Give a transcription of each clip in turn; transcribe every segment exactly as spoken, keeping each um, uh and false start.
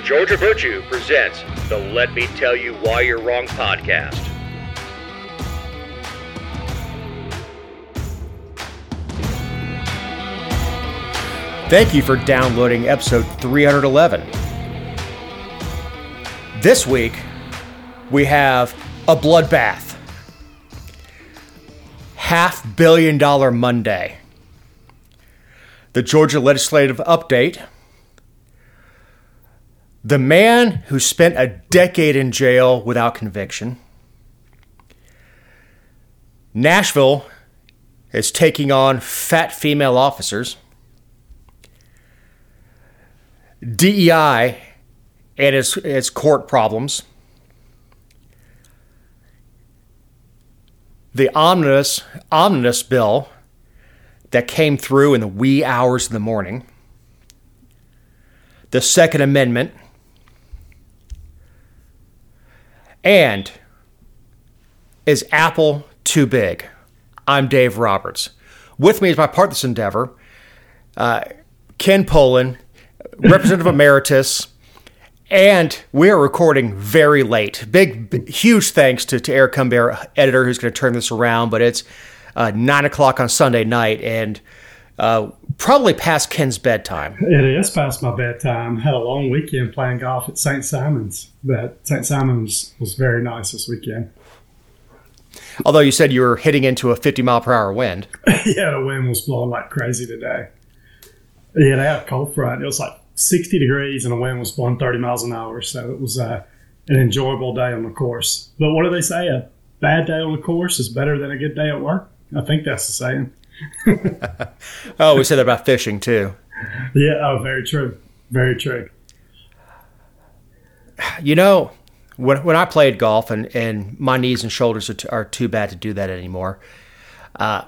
Georgia Virtue presents the Let Me Tell You Why You're Wrong podcast. Thank you for downloading episode three eleven. This week, we have a bloodbath. Half billion dollar Monday. The Georgia legislative update. The man who spent a decade in jail without conviction. Nashville is taking on fat female officers. D E I and its, its court problems. The omnibus, omnibus bill that came through in the wee hours of the morning. The Second Amendment. And is Apple too big? I'm Dave Roberts. With me is my part in this endeavor, uh, Ken Poland, Representative Emeritus, and we are recording very late. Big, big huge thanks to, to Eric Cumbare, editor, who's going to turn this around, but it's uh, nine o'clock on Sunday night, and uh, probably past Ken's bedtime. It is past my bedtime. Had a long weekend playing golf at Saint Simons, but Saint Simons was very nice this weekend. Although you said you were hitting into a fifty mile per hour wind. Yeah, the wind was blowing like crazy today. Yeah, they had a cold front. It was like sixty degrees and the wind was blowing thirty miles an hour. So it was uh, an enjoyable day on the course. But what do they say? A bad day on the course is better than a good day at work? I think that's the saying. Oh, we said that about fishing too. Yeah, oh, very true. Very true. You know, when when I played golf, and, and my knees and shoulders are, t- are too bad to do that anymore, uh,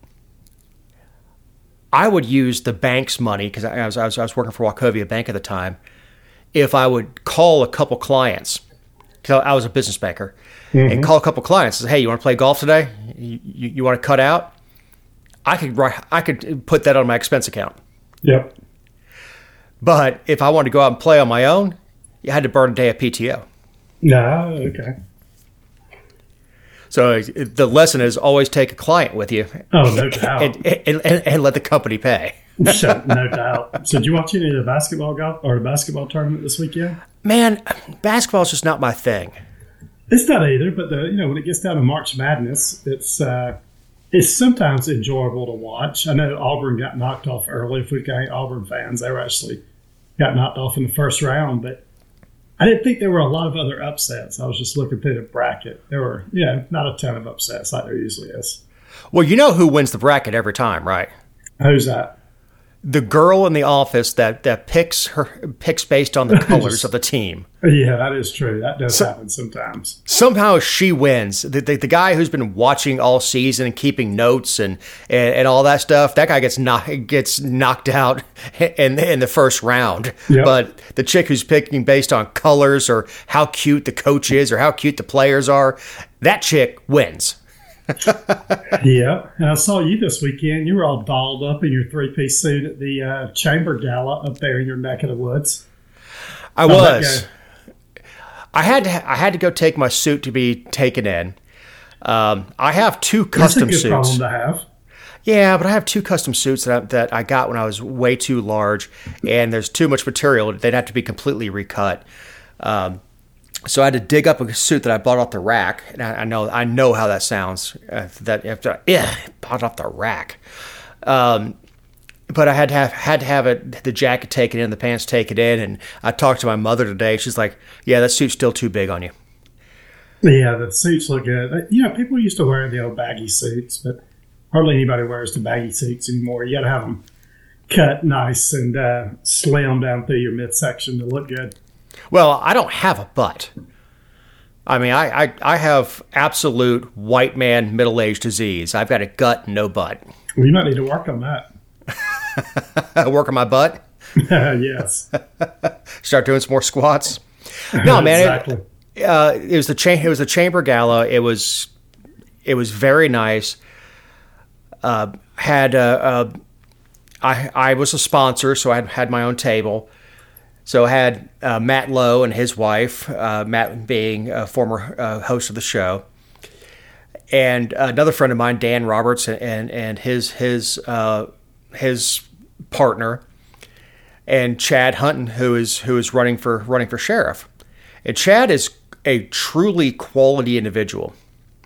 I would use the bank's money, because I was, I, was, I was working for Wachovia Bank at the time, if I would call a couple clients, because I was a business banker, mm-hmm. and call a couple clients and say, hey, you want to play golf today? You, you, you want to cut out? I could I could put that on my expense account. Yep. But if I wanted to go out and play on my own, you had to burn a day of P T O. No, okay. So the lesson is always take a client with you. Oh, no doubt. And, and, and, and let the company pay. So, no doubt. So did you watch any of the basketball golf or the basketball tournament this weekend? Man, basketball's just not my thing. It's not either, but the you know when it gets down to March Madness, it's uh, it's sometimes enjoyable to watch. I know Auburn got knocked off early. If we've got any Auburn fans, they were actually got knocked off in the first round, but I didn't think there were a lot of other upsets. I was just looking through the bracket. There were, you know, not a ton of upsets like there usually is. Well, you know who wins the bracket every time, right? Who's that? The girl in the office that, that picks her picks based on the colors of the team. Yeah, that is true. That does so, happen sometimes. Somehow she wins. The, the the guy who's been watching all season and keeping notes and, and, and all that stuff, that guy gets knock, gets knocked out in, in the first round. Yep. But the chick who's picking based on colors or how cute the coach is or how cute the players are, that chick wins. Yeah, and I saw you this weekend. You were all dolled up in your three-piece suit at the uh, Chamber Gala up there in your neck of the woods. I was. I had to. I had to go take my suit to be taken in. Um, I have two custom That's a good suits. problem to have. Yeah, but I have two custom suits that I, that I got when I was way too large, and there's too much material. They'd have to be completely recut. Um, So I had to dig up a suit that I bought off the rack, and I, I know I know how that sounds. Uh, that after yeah, bought off the rack, um, but I had to have had to have it the jacket taken in, the pants taken in, and I talked to my mother today. She's like, "Yeah, that suit's still too big on you." Yeah, the suits look good. You know, people used to wear the old baggy suits, but hardly anybody wears the baggy suits anymore. You got to have them cut nice and uh, slim down through your midsection to look good. Well, I don't have a butt. I mean, I, I, I have absolute white man middle-aged disease. I've got a gut, no butt. Well, you might need to work on that. Work on my butt? Yes. Start doing some more squats? No, man. Exactly. It, uh, it was the cha- It was the Chamber Gala. It was it was very nice. Uh, had uh, uh, I I was a sponsor, so I had, had my own table. So I had uh, Matt Lowe and his wife, uh, Matt being a former uh, host of the show, and another friend of mine, Dan Roberts, and and his his uh, his partner, and Chad Hunton, who is who is running for running for sheriff. And Chad is a truly quality individual.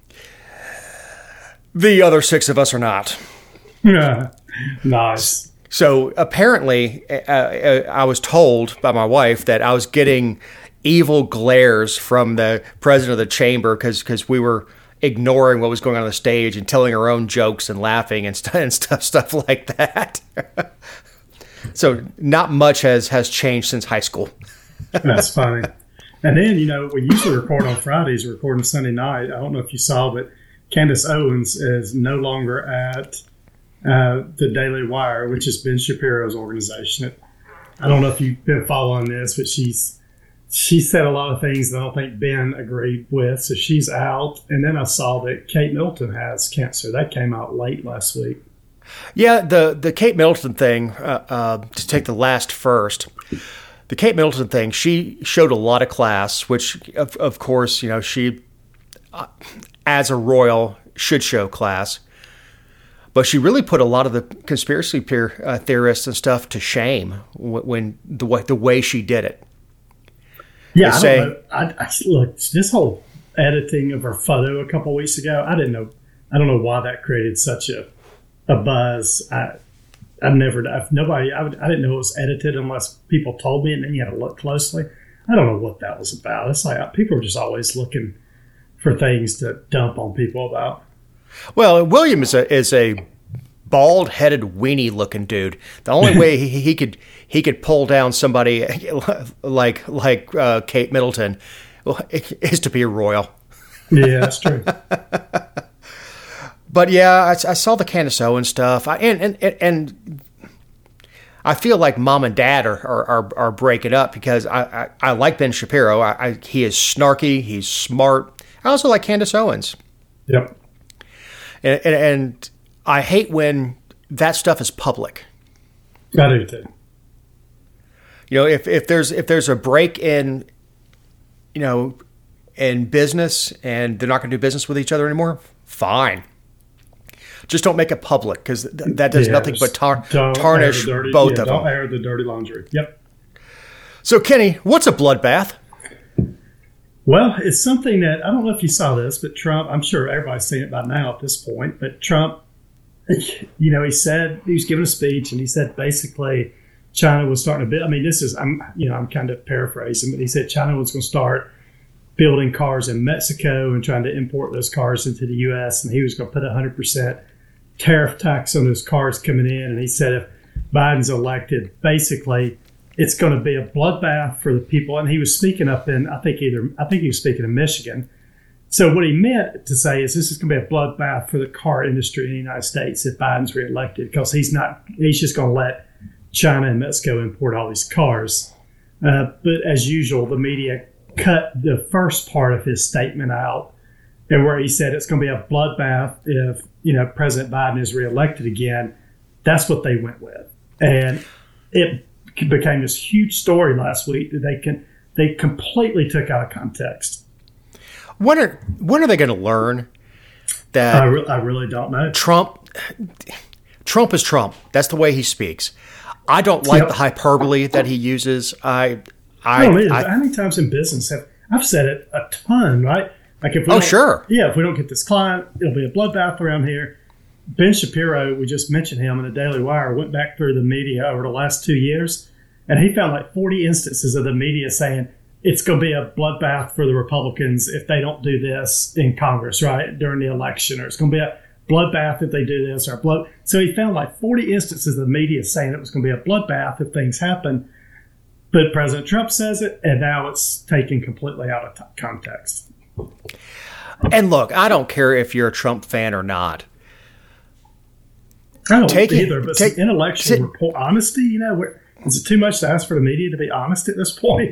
The other six of us are not. Yeah, nice. So apparently, uh, I was told by my wife that I was getting evil glares from the president of the chamber because because we were ignoring what was going on on the stage and telling our own jokes and laughing and, st- and stuff stuff like that. So not much has has changed since high school. That's funny. And then, you know, we usually record on Fridays, we're recording Sunday night. I don't know if you saw, but Candace Owens is no longer at Uh, the Daily Wire, which is Ben Shapiro's organization. I don't know if you've been following this, but she's she said a lot of things that I don't think Ben agreed with, so she's out. And then I saw that Kate Middleton has cancer. That came out late last week. Yeah, the the Kate Middleton thing. Uh, uh, to take the last first, the Kate Middleton thing. She showed a lot of class, which of of course, you know, she uh, as a royal should show class. But she really put a lot of the conspiracy peer, uh, theorists and stuff to shame when, when the way the way she did it. Yeah, I say, don't know. I, I, look, this whole editing of her photo a couple of weeks ago, I didn't know. I don't know why that created such a a buzz. I I've never. I've, nobody. I, would, I didn't know it was edited unless people told me, and then you had to look closely. I don't know what that was about. It's like people are just always looking for things to dump on people about. Well, William is a is a bald-headed, weenie-looking dude. The only way he, he could he could pull down somebody like like uh, Kate Middleton is to be a royal. Yeah, that's true. But yeah, I, I saw the Candace Owens stuff, I, and, and and I feel like mom and dad are are, are, are breaking up because I, I, I like Ben Shapiro. I, I, he is snarky. He's smart. I also like Candace Owens. Yep. And, and, and I hate when that stuff is public. I do too. You know, if, if there's if there's a break in, you know, in business and they're not going to do business with each other anymore, fine. Just don't make it public because th- that does yeah, nothing but tar- tarnish dirty, both yeah, of don't them. Don't air the dirty laundry. Yep. So, Kenny, what's a bloodbath? Well, it's something that, I don't know if you saw this, but Trump, I'm sure everybody's seen it by now at this point, but Trump, you know, he said, he was giving a speech and he said basically China was starting to build, I mean, this is, I'm, you know, I'm kind of paraphrasing, but he said China was going to start building cars in Mexico and trying to import those cars into the U S, and he was going to put a one hundred percent tariff tax on those cars coming in. And he said if Biden's elected, basically, it's going to be a bloodbath for the people. And he was speaking up in, I think either, I think he was speaking in Michigan. So what he meant to say is this is going to be a bloodbath for the car industry in the United States if Biden's reelected, because he's not, he's just going to let China and Mexico import all these cars. Uh, but as usual, the media cut the first part of his statement out, and where he said it's going to be a bloodbath if, you know, President Biden is reelected again. That's what they went with. And it became this huge story last week that they can they completely took out of context. When are when are they going to learn that I, re- I really don't know. Trump Trump is Trump. That's the way he speaks. I don't like Yep. the hyperbole that he uses. I I, I don't either. I How many times in business have I've said it a ton, right? Like if we Oh, don't- sure. Yeah, if we don't get this client, it'll be a bloodbath around here. Ben Shapiro, we just mentioned him in the Daily Wire, went back through the media over the last two years, and he found like forty instances of the media saying it's going to be a bloodbath for the Republicans if they don't do this in Congress, right, during the election, or it's going to be a bloodbath if they do this, or blood. So he found like forty instances of the media saying it was going to be a bloodbath if things happen. But President Trump says it, and now it's taken completely out of t- context. and look, I don't care if you're a Trump fan or not. I don't Take it- either, but take- some intellectual sit- report, honesty, you know, where, is it too much to ask for the media to be honest at this point?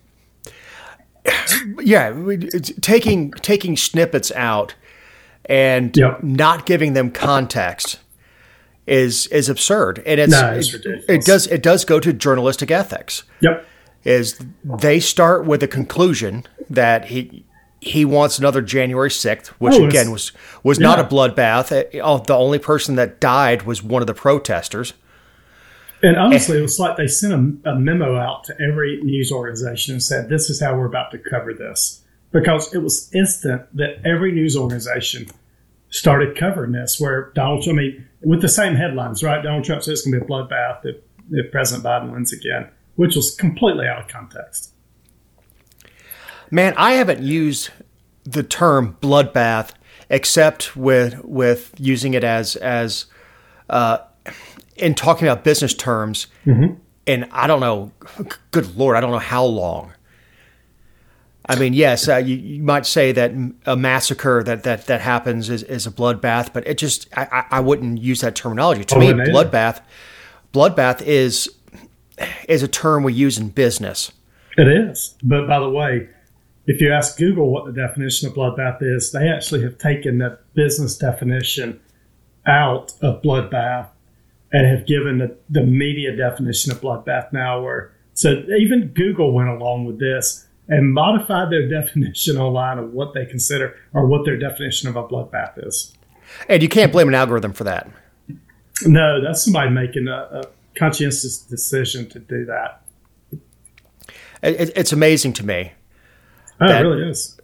Yeah, we- it's taking taking snippets out and Yep. not giving them context is is absurd, and it's No, it's it, ridiculous. it does it does go to journalistic ethics. Yep. is they start with a conclusion that he he wants another January sixth, which Oh, again it's- was was not yeah. a bloodbath. Uh, oh, the only person that died was one of the protesters. And honestly, it was like they sent a, a memo out to every news organization and said, this is how we're about to cover this. Because it was instant that every news organization started covering this, where Donald Trump, I mean, with the same headlines, right? Donald Trump says it's going to be a bloodbath if, if President Biden wins again, which was completely out of context. Man, I haven't used the term bloodbath except with with using it as as uh, in talking about business terms. Mm-hmm. And I don't know, good Lord, I don't know how long. I mean, yes, uh, you, you might say that a massacre that, that, that happens is, is a bloodbath, but it just I, I I wouldn't use that terminology. To Oh, me, man. bloodbath bloodbath is is a term we use in business. It is. But by the way, if you ask Google what the definition of bloodbath is, they actually have taken the business definition out of bloodbath and have given the, the media definition of bloodbath now. Where so even Google went along with this and modified their definition online of what they consider or what their definition of a bloodbath is. And you can't blame an algorithm for that. No, that's somebody making a, a conscientious decision to do that. It, it's amazing to me. Oh, That- it really is.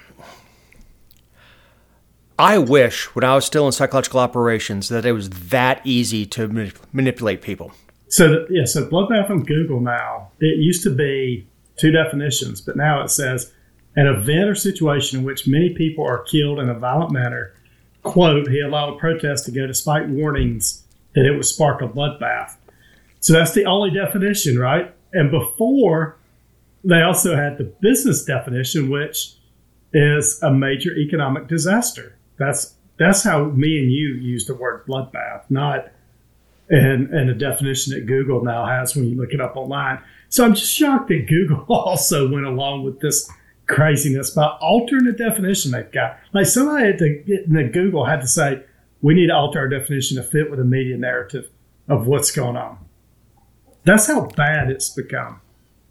I wish when I was still in psychological operations that it was that easy to manip- manipulate people. So, the, yeah, so bloodbath on Google now, it used to be two definitions, but now it says an event or situation in which many people are killed in a violent manner. Quote, he allowed a protest to go despite warnings that it would spark a bloodbath. So that's the only definition, right? And before, they also had the business definition, which is a major economic disaster. That's that's how me and you use the word bloodbath, not and and a definition that Google now has when you look it up online. So I'm just shocked that Google also went along with this craziness by altering the definition they've got. Like somebody at the, in the Google had to say, we need to alter our definition to fit with the media narrative of what's going on. That's how bad it's become.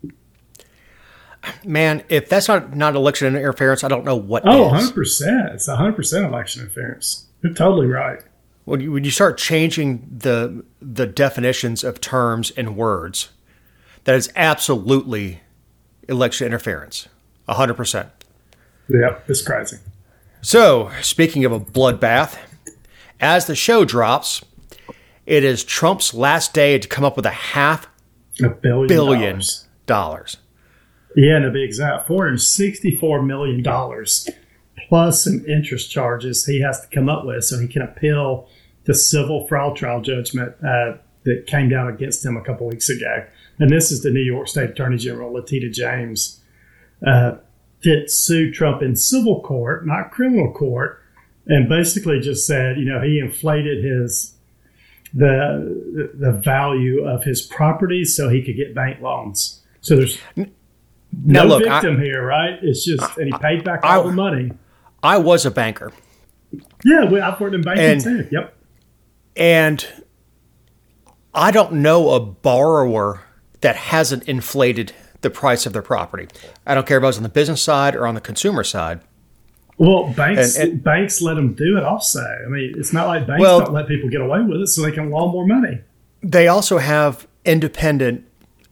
Man, if that's not, not election interference, I don't know what Oh, is. one hundred percent. It's one hundred percent election interference. You're totally right. When you, when you start changing the the definitions of terms and words, that is absolutely election interference. one hundred percent. Yep, it's crazy. So, speaking of a bloodbath, as the show drops, it is Trump's last day to come up with a half A billion, billion dollars. dollars. Yeah, and to be exact, four hundred sixty-four million dollars plus some interest charges he has to come up with so he can appeal the civil fraud trial judgment uh, that came down against him a couple weeks ago. And this is the New York State Attorney General, Letitia James, uh, that sued Trump in civil court, not criminal court, and basically just said, you know, he inflated his the the value of his properties so he could get bank loans. So there's Now, no look, I- victim here, right? It's just, and he paid back I- all the money. I was a banker, Yeah, we, I've worked in banking And- too. Yep. and I don't know a borrower that hasn't inflated the price of their property. I don't care if I was on the business side or on the consumer side. Well, banks And- and- banks let them do it also. I mean, it's not like banks Well- don't let people get away with it so they can loan more money. They also have independent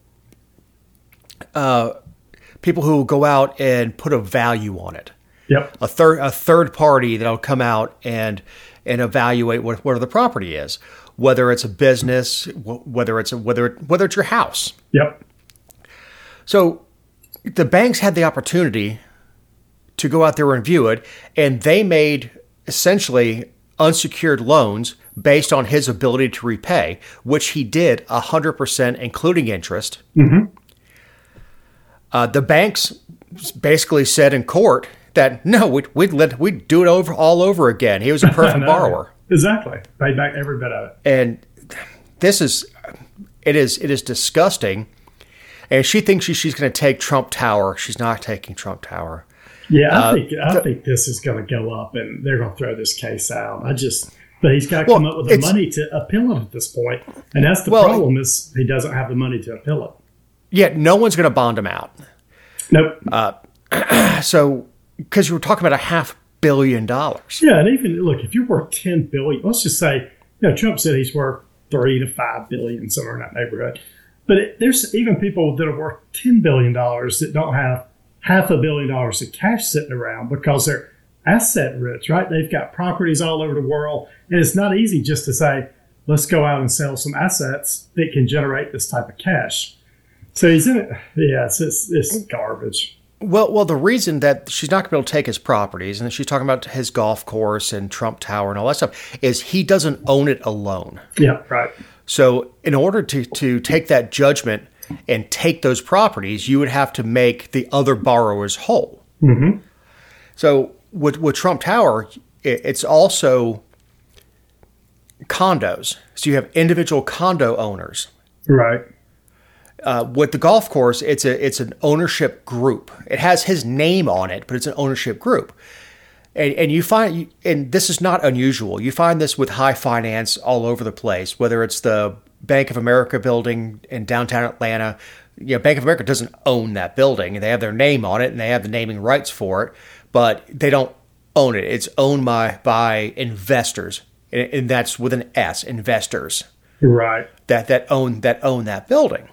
uh, people who will go out and put a value on it. Yep. A third a third party that'll come out and and evaluate what where the property is, whether it's a business, wh- whether it's a, whether it, whether it's your house. Yep. So the banks had the opportunity to go out there and view it, and they made essentially unsecured loans based on his ability to repay, which he did one hundred percent, including interest. Mm-hmm. Uh, the banks basically said in court that no, we'd, we'd let we'd do it over all over again. He was a perfect No, borrower, Exactly. Paid back every bit of it. and this is it is it is disgusting. And she thinks she, she's going to take Trump Tower. She's not taking Trump Tower. Yeah, I Uh, think I the- think this is going to go up, and they're going to throw this case out. I just, but he's got to Well, come up with the it's- money to appeal it at this point, and that's the Well, problem is he doesn't have the money to appeal it. Yeah, no one's going to bond him out. Nope. Uh, so, because you were talking about a half billion dollars. Yeah, and even look, if you're worth ten billion, let's just say, you know, Trump said he's worth three to five billion, somewhere in that neighborhood. But it, there's even people that are worth ten billion dollars that don't have half a billion dollars of cash sitting around because they're asset rich, right? They've got properties all over the world. And it's not easy just to say, let's go out and sell some assets that can generate this type of cash. So he's in it. Yeah, it's, it's, it's garbage. Well, well, the reason that she's not going to be able to take his properties, and she's talking about his golf course and Trump Tower and all that stuff, is he doesn't own it alone. Yeah, right. So in order to, to take that judgment and take those properties, you would have to make the other borrowers whole. Mm-hmm. So with, with Trump Tower, it's also condos. So you have individual condo owners. Right. Uh, with the golf course, it's a it's an ownership group. It has his name on it, but it's an ownership group. And, and you find, and this is not unusual, you find this with high finance all over the place, whether it's the Bank of America building in downtown Atlanta. You know, Bank of America doesn't own that building. They have their name on it and they have the naming rights for it, but they don't own it. It's owned by, by investors, and, and that's with an S, investors. Right. That that own that own that building.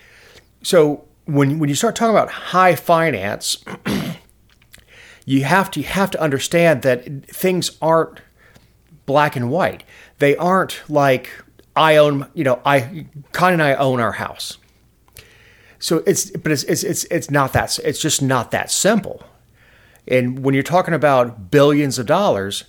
So when when you start talking about high finance, you have to you have to understand that things aren't black and white. They aren't like I own, you know, I Connie and I own our house. So it's but it's it's it's it's not that it's just not that simple. And when you're talking about billions of dollars,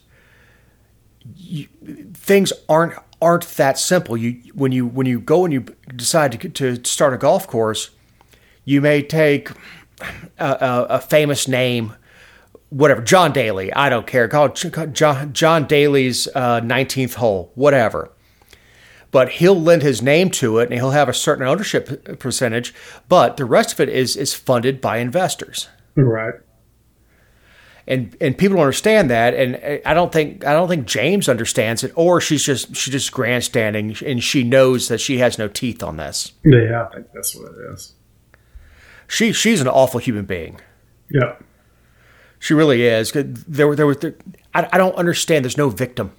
you, things aren't aren't that simple. You when you when you go and you decide to to start a golf course, you may take a, a, a famous name, whatever, John Daly. I don't care. Call it John John Daly's uh, nineteenth hole, whatever. But he'll lend his name to it, and he'll have a certain ownership percentage. But the rest of it is is funded by investors. Right. And and people don't understand that, and I don't think I don't think James understands it, or she's just she's just grandstanding, and she knows that she has no teeth on this. Yeah, I think that's what it is. She she's an awful human being. Yeah, she really is. There there was there, I I don't understand. There's no victim.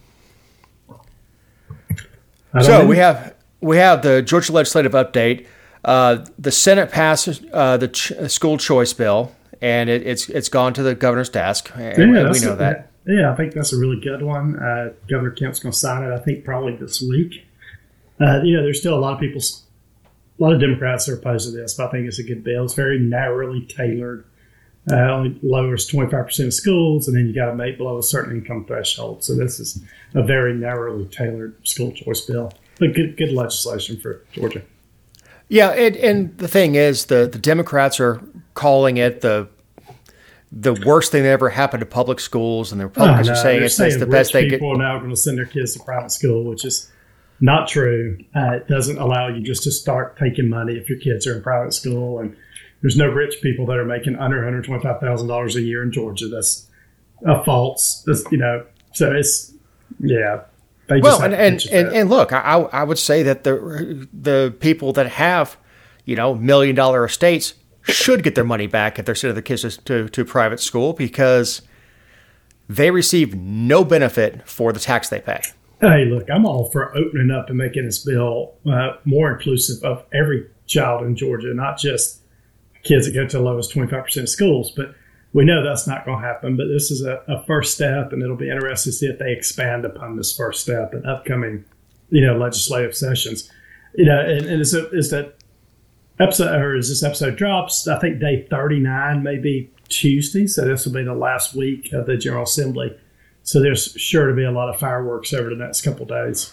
So know. we have we have the Georgia legislative update. Uh, the Senate passed uh, the ch- school choice bill. And it, it's it's gone to the governor's desk, and yeah, we know a, that. Yeah, I think that's a really good one. Uh, Governor Kemp's going to sign it, I think, probably this week. Uh, you know, there's still a lot of people, a lot of Democrats are opposed to this, but I think it's a good bill. It's very narrowly tailored. Uh, only lowers twenty-five percent of schools, and then you got to make below a certain income threshold. So this is a very narrowly tailored school choice bill. But good, good legislation for Georgia. Yeah, and, and the thing is, the, the Democrats are calling it the the worst thing that ever happened to public schools, and the Republicans oh, no, are saying it's, saying it's the best they people could. People are now going to send their kids to private school, which is not true. Uh, it doesn't allow you just to start taking money if your kids are in private school, and there's no rich people that are making under one hundred twenty-five thousand dollars a year in Georgia. That's a false. That's, you know, so it's yeah. They well, and and, and and look, I I would say that the the people that have, you know, million dollar estates should get their money back if they're sending their kids to, to private school, because they receive no benefit for the tax they pay. Hey, look, I'm all for opening up and making this bill uh, more inclusive of every child in Georgia, not just kids that go to the lowest twenty-five percent of schools. But we know that's not going to happen. But this is a, a first step, and it'll be interesting to see if they expand upon this first step in upcoming, you know, legislative sessions. You know, and, and is, it, is that episode, or as this episode drops, I think day thirty-nine, maybe Tuesday. So this will be the last week of the General Assembly. So there's sure to be a lot of fireworks over the next couple of days.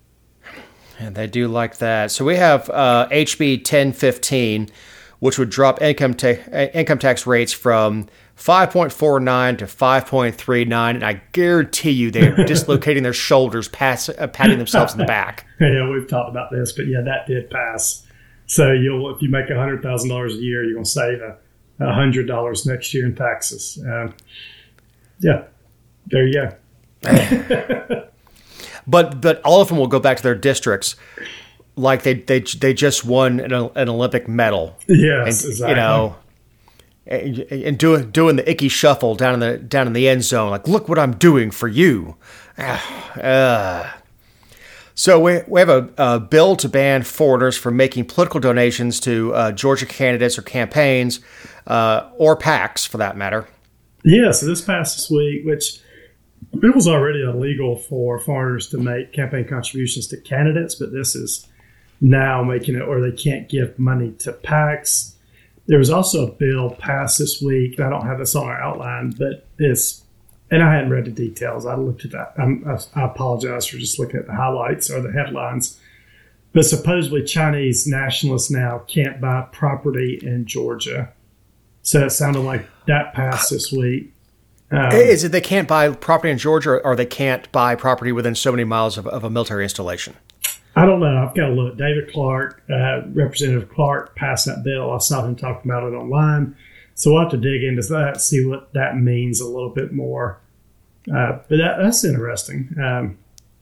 And they do like that. So we have uh, H B ten fifteen, which would drop income ta- income tax rates from five point four nine to five point three nine, and I guarantee you they're dislocating their shoulders, pass, uh, patting themselves in the back. Yeah, we've talked about this, but yeah, that did pass. So you'll if you make one hundred thousand dollars a year, you're going to save a, one hundred dollars next year in taxes. Um, yeah, there you go. But but all of them will go back to their districts like they they they just won an, an Olympic medal. Yes, and, exactly. You know, and, and doing doing the icky shuffle down in the down in the end zone, like look what I'm doing for you. Uh, so we we have a, a bill to ban foreigners from making political donations to uh, Georgia candidates or campaigns, uh, or PACs for that matter. Yeah. So this past this week, which it was already illegal for foreigners to make campaign contributions to candidates, but this is now making it where they can't give money to PACs. There was also a bill passed this week, and I don't have this on our outline, but it's, and I hadn't read the details. I looked at that. I'm, I apologize for just looking at the highlights or the headlines. But supposedly Chinese nationalists now can't buy property in Georgia. So it sounded like that passed this week. Um, Is it they can't buy property in Georgia, or they can't buy property within so many miles of, of a military installation? I don't know. I've got to look. David Clark, uh, Representative Clark, passed that bill. I saw him talking about it online. So we'll have to dig into that, see what that means a little bit more. Uh, but that, that's interesting. Um,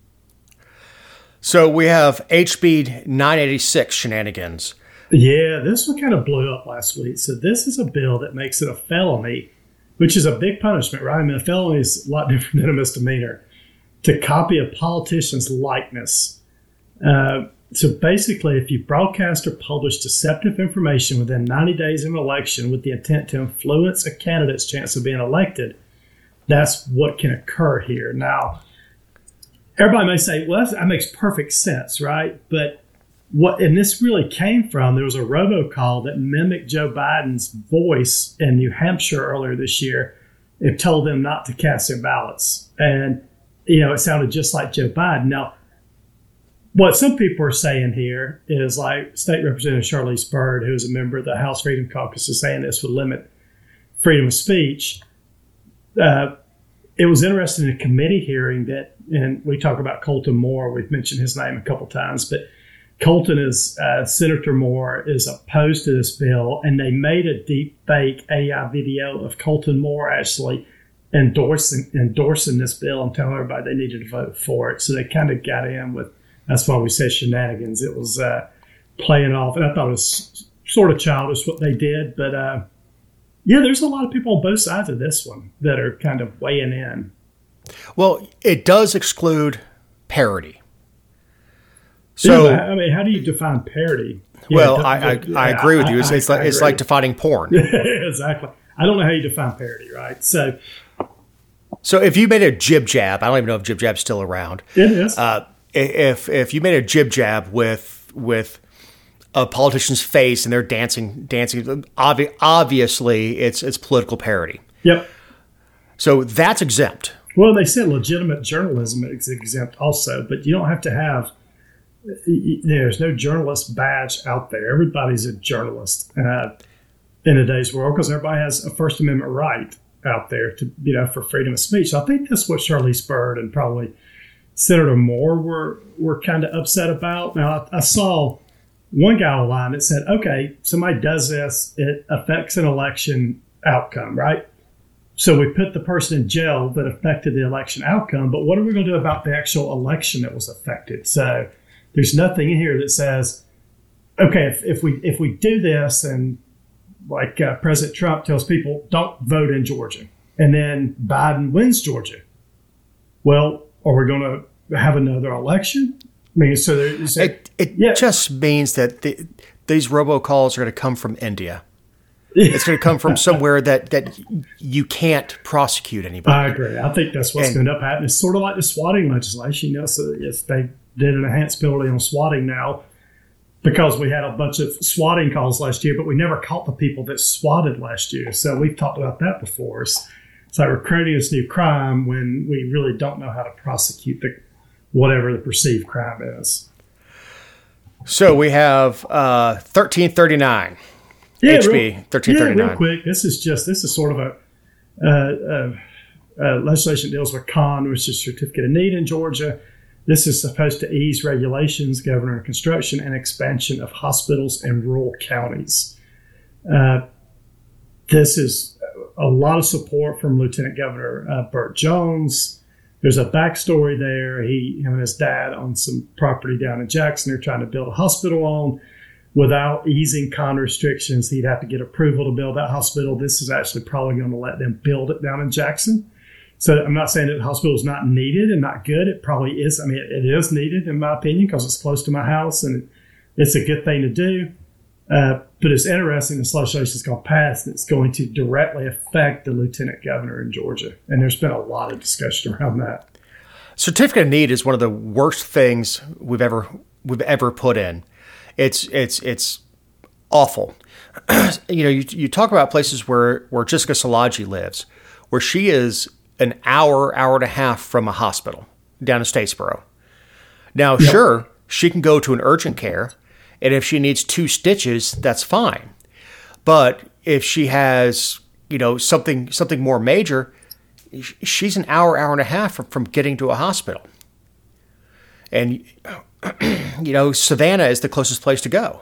so we have H B nine eighty-six shenanigans. Yeah, this one kind of blew up last week. So this is a bill that makes it a felony, which is a big punishment, right? I mean, a felony is a lot different than a misdemeanor, to copy a politician's likeness. Uh, so basically, if you broadcast or publish deceptive information within ninety days of an election with the intent to influence a candidate's chance of being elected, that's what can occur here. Now, everybody may say, well, that makes perfect sense, right? But what, and this really came from, there was a robocall that mimicked Joe Biden's voice in New Hampshire earlier this year. It told them not to cast their ballots. And, you know, it sounded just like Joe Biden. Now, what some people are saying here is, like State Representative Charlize Byrd, who is a member of the House Freedom Caucus, is saying this would limit freedom of speech. Uh, it was interesting in a committee hearing that, and we talk about Colton Moore, we've mentioned his name a couple times, but Colton is, uh, Senator Moore is opposed to this bill, and they made a deep fake A I video of Colton Moore actually endorsing endorsing this bill and telling everybody they needed to vote for it. So they kind of got in with, that's why we said shenanigans. It was uh, playing off, and I thought it was sort of childish what they did, but uh, yeah, there's a lot of people on both sides of this one that are kind of weighing in. Well, it does exclude parody. So, yeah, I mean, how do you define parody? Well, yeah, I, I, yeah, I agree with you. It's, I, it's like I it's like defining porn. Exactly. I don't know how you define parody, right? So, so if you made a jib jab, I don't even know if jib jab's still around. It is. Uh, if if you made a jib jab with with a politician's face and they're dancing dancing, obvi- obviously it's it's political parody. Yep. So that's exempt. Well, they said legitimate journalism is exempt also, but you don't have to have. There's no journalist badge out there. Everybody's a journalist uh, in today's world because everybody has a First Amendment right out there to, you know, for freedom of speech. So I think that's what Charlize Byrd and probably Senator Moore were were kind of upset about. Now, I, I saw one guy online that said, okay, somebody does this, it affects an election outcome, right? So we put the person in jail that affected the election outcome, but what are we going to do about the actual election that was affected? So there's nothing in here that says, okay, if, if we if we do this and like uh, President Trump tells people, don't vote in Georgia, and then Biden wins Georgia, well, are we going to have another election? I mean, so there's it, it yeah. just means that the, these robocalls are going to come from India. It's going to come from somewhere that, that you can't prosecute anybody. I agree. I think that's what's and, going to end up happening. It's sort of like the swatting legislation. You know, so yes, they did an enhanced penalty on swatting now because we had a bunch of swatting calls last year, but we never caught the people that swatted last year. So we've talked about that before. So we're creating this new crime when we really don't know how to prosecute the whatever the perceived crime is. So we have uh, thirteen thirty-nine. Yeah, H B thirteen thirty-nine. Yeah, real quick. This is just this is sort of a uh, uh, uh, legislation that deals with C O N, which is Certificate of Need in Georgia. This is supposed to ease regulations governing construction and expansion of hospitals in rural counties. Uh, this is a lot of support from Lieutenant Governor uh, Burt Jones. there's a backstory there. He, him and his dad own some property down in Jackson. They're trying to build a hospital on. Without easing con restrictions, he'd have to get approval to build that hospital. This is actually probably going to let them build it down in Jackson. So I'm not saying that the hospital is not needed and not good. It probably is. I mean, it, it is needed, in my opinion, because it's close to my house and it's a good thing to do. Uh, but it's interesting, this legislation is going to pass and it's going to directly affect the lieutenant governor in Georgia. And there's been a lot of discussion around that. Certificate of need is one of the worst things we've ever we've ever put in. It's it's it's awful. you know, you you talk about places where, where Jessica Szilagyi lives, where she is an hour, hour and a half from a hospital down in Statesboro. Now, yep. Sure, she can go to an urgent care, and if she needs two stitches, that's fine. But if she has, you know, something something more major, she's an hour, hour and a half from, from getting to a hospital. And you know, Savannah is the closest place to go.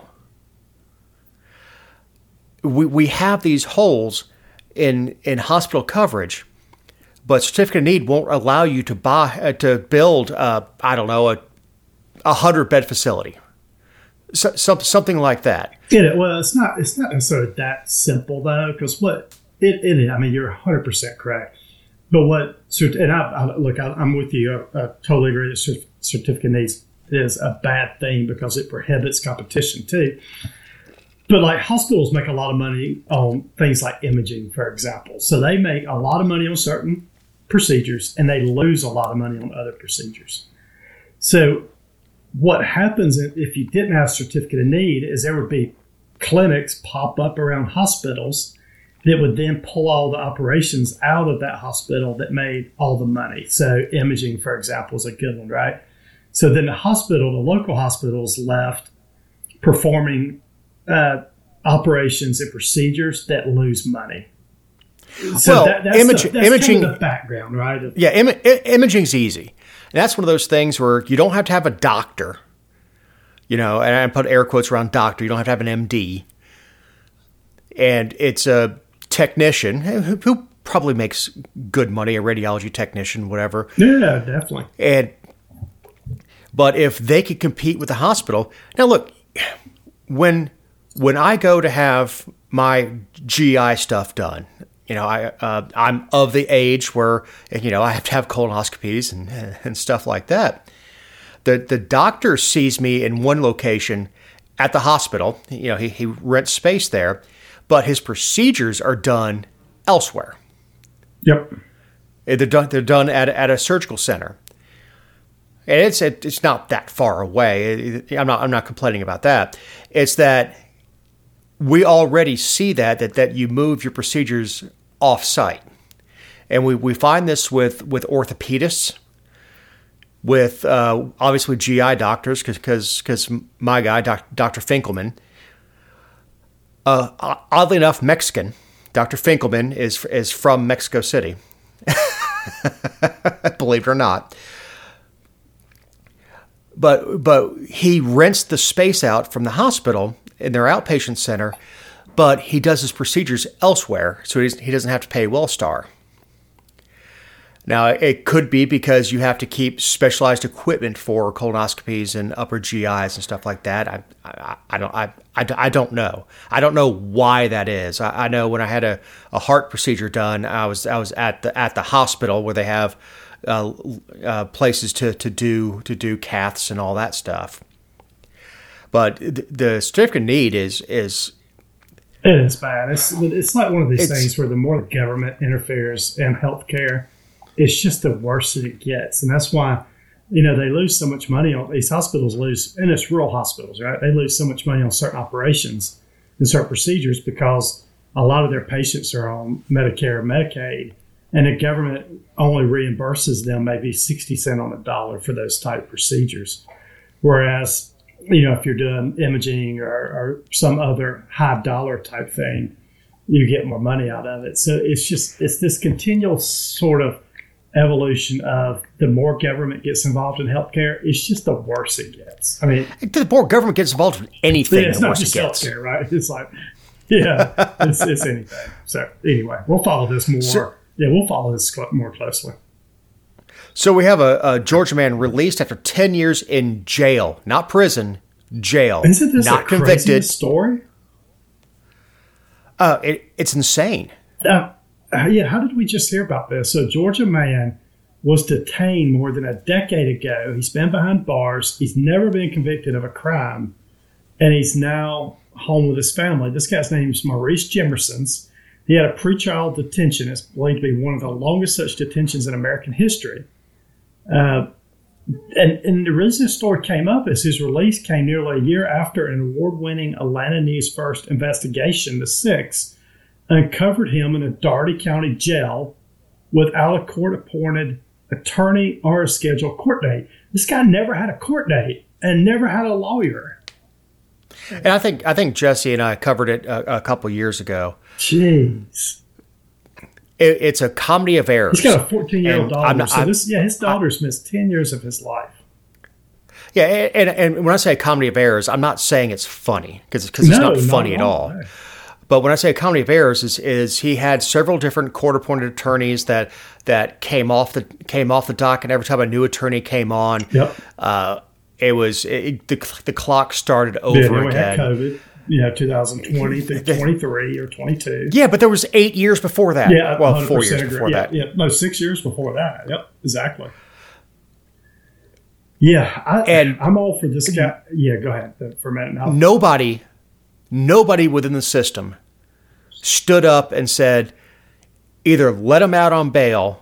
We we have these holes in in hospital coverage, but certificate of need won't allow you to buy uh, to build uh, I don't know a a hundred bed facility, so, so, something like that. Yeah, well, it's not it's not necessarily that simple though, because what it, it I mean, you're one hundred percent correct. But what and I, I look, I, I'm with you. I, I totally agree that certificate of needs is a bad thing because it prohibits competition too. But like hospitals make a lot of money on things like imaging, for example. So they make a lot of money on certain procedures and they lose a lot of money on other procedures. So what happens if you didn't have certificate of need is there would be clinics pop up around hospitals that would then pull all the operations out of that hospital that made all the money. So imaging, for example, is a good one, right? So then the hospital, the local hospitals left performing uh, operations and procedures that lose money. So well, that, that's, image, the, that's imaging, kind of the background, right? Yeah, Im- imaging's easy. And that's one of those things where you don't have to have a doctor, you know, and I put air quotes around doctor. You don't have to have an M D. And it's a technician who, who probably makes good money, a radiology technician, whatever. Yeah, definitely. And But if they could compete with the hospital, now look, when when I go to have my G I stuff done, you know, I uh, I'm of the age where you know I have to have colonoscopies and and stuff like that. The the doctor sees me in one location at the hospital. You know, he he rents space there, but his procedures are done elsewhere. Yep, they're done. They're done at at a surgical center. And it's it's not that far away. I'm not I'm not complaining about that. It's that we already see that that that you move your procedures off site, and we, we find this with with orthopedists, with uh, obviously G I doctors because because my guy Doctor Finkelman, uh, oddly enough Mexican. Doctor Finkelman is is from Mexico City, believe it or not. But but he rents the space out from the hospital in their outpatient center, but he does his procedures elsewhere, so he he doesn't have to pay Wellstar. Now, it could be because you have to keep specialized equipment for colonoscopies and upper G Is and stuff like that. I I, I don't I, I, I don't know. I don't know why that is. I, I know when I had a, a heart procedure done, I was I was at the at the hospital where they have Uh, uh, places to, to do to do caths and all that stuff, but the, the certificate of need is is it is bad. It's it's like one of these things where the more the government interferes in healthcare, it's just the worse that it gets, and that's why you know they lose so much money on these hospitals. Lose and it's rural hospitals, right? They lose so much money on certain operations and certain procedures because a lot of their patients are on Medicare or Medicaid. And the government only reimburses them maybe sixty cents on a dollar for those type procedures. Whereas, you know, if you're doing imaging or, or some other high dollar type thing, you get more money out of it. So it's just, it's this continual sort of evolution of the more government gets involved in healthcare, it's just the worse it gets. I mean, the more government gets involved in anything, yeah, it's the not worse just it gets. Healthcare, right? It's like, yeah, it's, it's anything. So anyway, we'll follow this more. So, Yeah, we'll follow this more closely. So we have a, a Georgia man released after ten years in jail, not prison, jail. Isn't this not a convicted. crazy story? Uh, it, it's insane. Uh, uh, yeah, how did we just hear about this? So, a Georgia man was detained more than a decade ago. He's been behind bars. He's never been convicted of a crime, and he's now home with his family. This guy's name is Maurice Jemersons. He had a pretrial detention. It's believed to be one of the longest such detentions in American history. Uh, and, and the reason this story came up is his release came nearly a year after an award-winning Atlanta News First investigation, The Six, uncovered him in a Dougherty County jail without a court-appointed attorney or a scheduled court date. This guy never had a court date and never had a lawyer. And I think I think Jesse and I covered it a, a couple years ago. Jeez. It, it's a comedy of errors. He's got a fourteen-year-old And daughter. I'm not- so I'm- this, yeah, his daughter's missed ten years of his life. Yeah, and, and when I say comedy of errors, I'm not saying it's funny because it's No, not not funny at at all. all. No. But when I say comedy of errors, is is he had several different court-appointed attorneys that that came off the came off the dock, and every time a new attorney came on, Yep. uh, it was it, the the clock started Yeah, over then we had again. COVID, you know, twenty twenty through twenty-three or twenty-two. Yeah, but there was eight years before that. Yeah, well, one hundred four percent years agree. before yeah, that. Yeah, no, six years before that. Yep, exactly. Yeah, I, And- I'm all for this guy. Yeah, go ahead uh, for a minute now. Nobody, nobody within the system stood up and said, either let him out on bail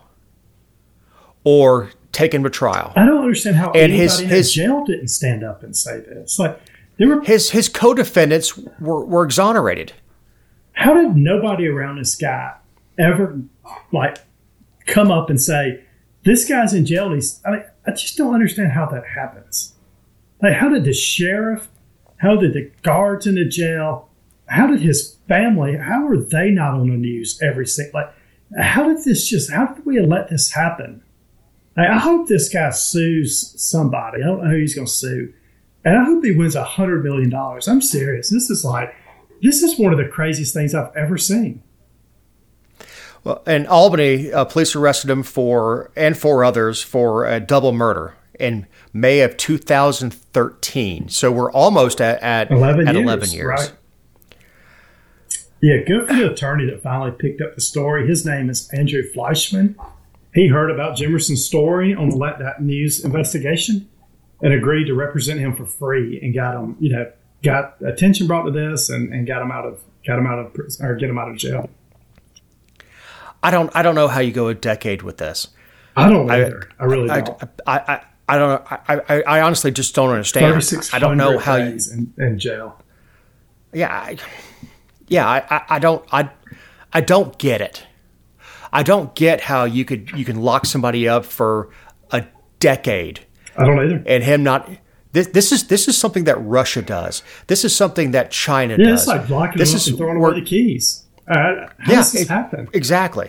or take him to trial. I don't understand how And anybody his- in his- jail didn't stand up and say this. Like, there were. His his co-defendants were, were exonerated. How did nobody around this guy ever like come up and say, "This guy's in jail"? And he's. I mean, I just don't understand how that happens. Like, how did the sheriff? How did the guards in the jail? How did his family? How are they not on the news every single? Like, how did this just? How did we let this happen? Like, I hope this guy sues somebody. I don't know who he's going to sue, and I hope he wins a hundred million dollars. I'm serious. This is like, this is one of the craziest things I've ever seen. Well, in Albany, uh, police arrested him for and four others for a double murder in May of two thousand thirteen. So we're almost at at eleven at years, eleven years. right? Yeah, good for the attorney that finally picked up the story. His name is Andrew Fleischman. He heard about Jemerson's story on the Let That News investigation and agreed to represent him for free and got him, you know, got attention brought to this and, and got him out of got him out of prison, or get him out of jail. I don't I don't know how you go a decade with this. I don't either. I, I really I, don't. I, I, I don't know. I, I, I honestly just don't understand. Thirty-six I don't know how you. days in, in jail. Yeah, I, yeah. I, I, I don't. I, I don't get it. I don't get how you could you can lock somebody up for a decade I don't either. and him not. This, this is this is something that Russia does. This is something that China Yeah, does. it's like locking this him is up and throwing where- away the keys. Uh, how yeah, does this it- happen? exactly.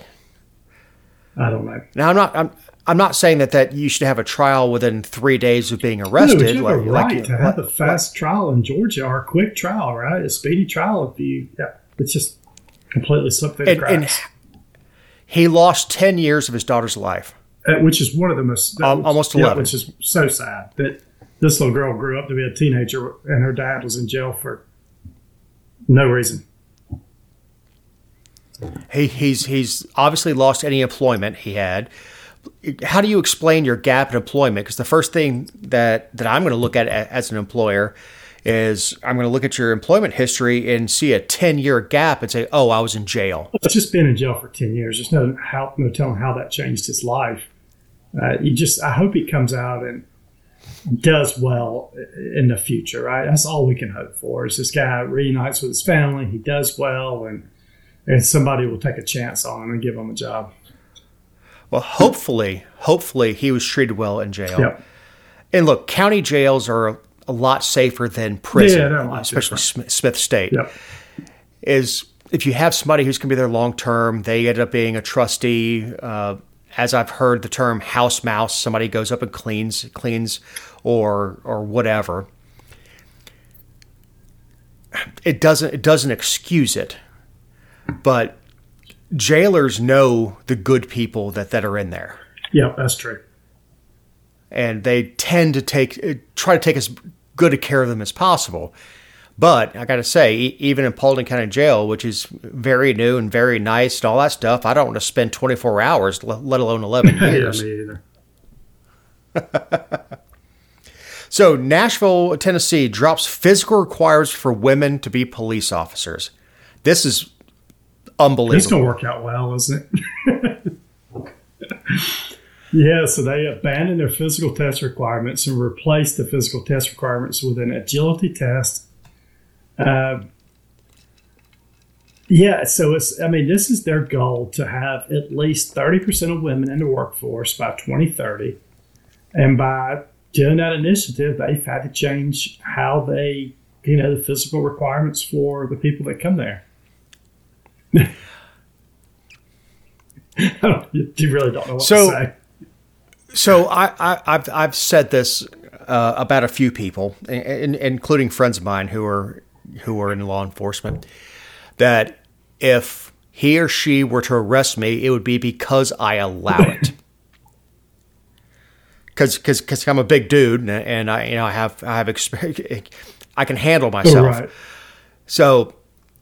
I don't know. Now I'm not. I'm. I'm not saying that, that you should have a trial within three days of being No, arrested. but you have a like- right like- to have a like- fast trial in Georgia or a quick trial, right? A speedy trial if you. Yeah, it's just completely slipped through the And- and- cracks. He lost ten years of his daughter's life. Uh, which is one of the most that Al- was- almost yeah, eleven. which is so sad that this little girl grew up to be a teenager and her dad was in jail for no reason. He, he's he's obviously lost any employment he had. How do you explain your gap in employment? Because the first thing that, that I'm going to look at as an employer is I'm going to look at your employment history and see a ten-year gap and say, oh, I was in jail. It's just been in jail for ten years. There's no how no telling how that changed his life. Uh, you just I hope he comes out and does well in the future. Right, that's all we can hope for. Is this guy reunites with his family, he does well, and and somebody will take a chance on him and give him a job. Well, hopefully, hopefully he was treated well in jail. Yep. And look, county jails are a lot safer than prison, Yeah, they're a lot especially different. Smith, Smith State. Yep. Is if you have somebody who's going to be there long term, they end up being a trustee. Uh, as I've heard the term house mouse, somebody goes up and cleans, cleans, or or whatever. It doesn't it doesn't excuse it, but jailers know the good people that, that are in there. Yep, that's true. and they tend to take try to take as good a care of them as possible. But I got to say, even in Paulding County Jail, which is very new and very nice and all that stuff, I don't want to spend twenty-four hours, let alone eleven years. Yeah, me either. So Nashville, Tennessee drops physical requirements for women to be police officers. This is unbelievable. It's going to work out well, isn't it? Yeah, so they abandoned their physical test requirements and replaced the physical test requirements with an agility test. Uh, yeah, so it's, I mean, this is their goal, to have at least thirty percent of women in the workforce by twenty thirty. And by doing that initiative, they've had to change how they, you know, the physical requirements for the people that come there. You really don't know what so, to say. So I, I, I've I've said this uh, about a few people, in, including friends of mine who are who are in law enforcement, that if he or she were to arrest me, it would be because I allow it. Because because I'm a big dude, and, and I you know I have I have experience. I can handle myself. Oh, right. So,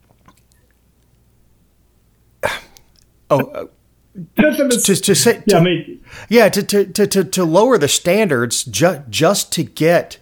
oh. Uh, to, to say, to, yeah, I mean, yeah, to, to, to, to, to lower the standards ju- just to get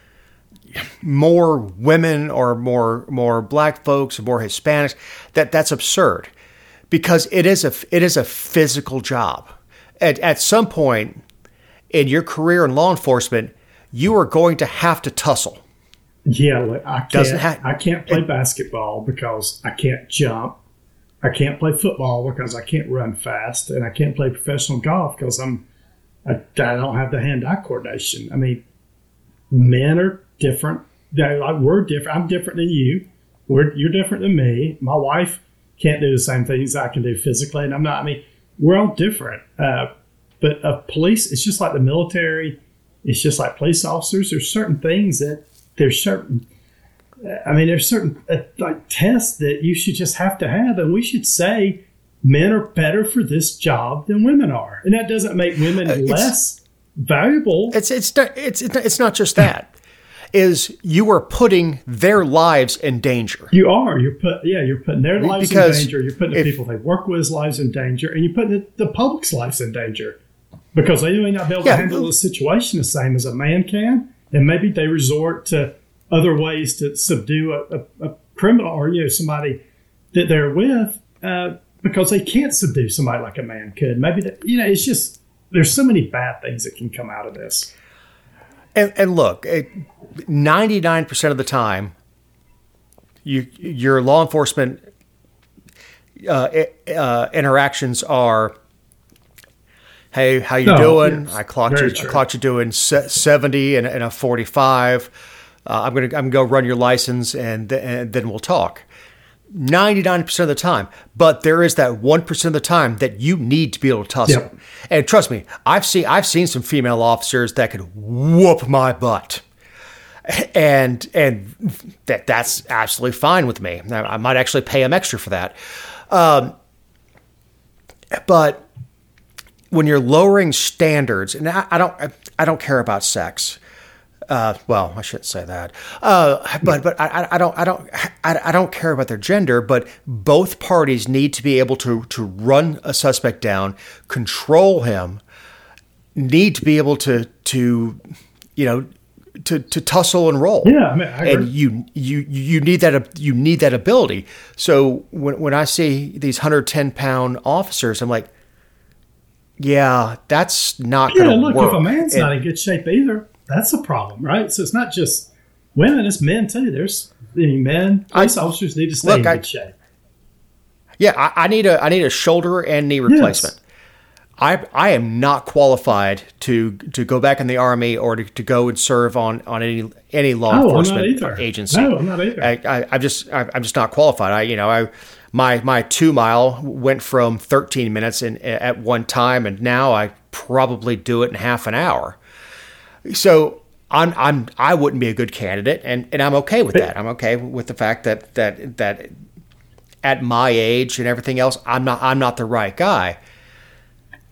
more women or more more black folks or more Hispanics, that that's absurd, because it is a it is a physical job. At at some point in your career in law enforcement, you are going to have to tussle. Yeah, like I can't Doesn't ha- I can't play it, basketball because I can't jump. I can't play football because I can't run fast, and I can't play professional golf because I'm I, I don't have the hand-eye coordination. I mean, men are different. They're like, we're different. I'm different than you. We're you're different than me. My wife can't do the same things I can do physically, and I'm not. I mean, we're all different. Uh, but uh, police, it's just like the military. It's just like police officers. There's certain things that there's certain. I mean, there's certain uh, like tests that you should just have to have, and we should say men are better for this job than women are, and that doesn't make women uh, less valuable. It's it's it's it's not just that. Is you are putting their lives in danger. You are. You're put. Yeah, you're putting their lives because in danger. You're putting the if, people they work with's lives in danger, and you're putting the, the public's lives in danger because they may not be able yeah, to handle the situation the same as a man can, and maybe they resort to other ways to subdue a, a, a criminal or you know somebody that they're with uh, because they can't subdue somebody like a man could. Maybe that, you know it's just there's so many bad things that can come out of this. And, and look, ninety-nine percent of the time, you your law enforcement uh, uh, interactions are, hey, how you oh, doing? Yes. I clocked Very you. true. I clocked you doing seventy and, and a forty-five. Uh, I'm gonna I'm gonna go run your license and, th- and then we'll talk. ninety-nine percent of the time, but there is that one percent of the time that you need to be able to tussle. Yep. And trust me, I've seen I've seen some female officers that could whoop my butt, and and that that's absolutely fine with me. I, I might actually pay them extra for that. Um, but when you're lowering standards, and I, I don't I don't care about sex. Uh, well, I shouldn't say that, uh, but but I, I don't I don't I, I don't care about their gender. But both parties need to be able to to run a suspect down, control him, need to be able to to you know to to tussle and roll. Yeah, I mean, I agree. And you you you need that you need that ability. So when when I see these one hundred ten pound officers, I'm like, yeah, that's not yeah, going to look, work. if a man's and, not in good shape either, that's a problem, right? So it's not just women; it's men too. There's I mean, men. Police I, officers need to stay look, in good I, shape. Yeah, I, I need a I need a shoulder and knee replacement. Yes. I I am not qualified to to go back in the Army or to, to go and serve on, on any any law oh, enforcement agency. No, I'm not either. I, I, I'm just I, I'm just not qualified. I you know I my my two mile went from thirteen minutes in at one time, and now I probably do it in half an hour. So I'm I'm I wouldn't be a good candidate, and, and I'm okay with that. I'm okay with the fact that that that at my age and everything else, I'm not I'm not the right guy.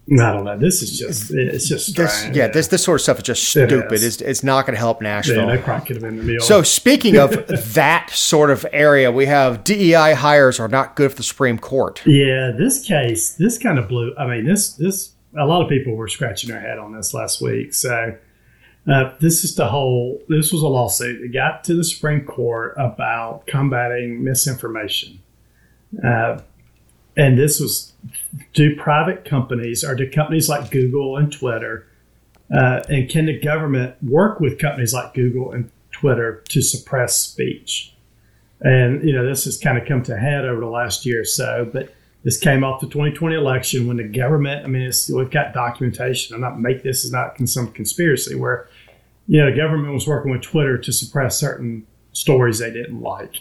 I don't know. This is just, it's just this, strange. yeah, this this sort of stuff is just It stupid. is. It's, it's not going to help Nashville. Yeah, that probably could have been the meal. So speaking of that sort of area, we have D E I hires are not good for the Supreme Court. Yeah, this case, this kind of blew. I mean, this, this, a lot of people were scratching their head on this last week. So uh, this is the whole, this was a lawsuit. It got to the Supreme Court about combating misinformation. Uh, and this was, do private companies or do companies like Google and Twitter, uh, and can the government work with companies like Google and Twitter to suppress speech? And, you know, this has kind of come to a head over the last year or so, but this came off the twenty twenty election when the government, I mean, it's, we've got documentation. I'm not make this is not some conspiracy where, you know, the government was working with Twitter to suppress certain stories they didn't like.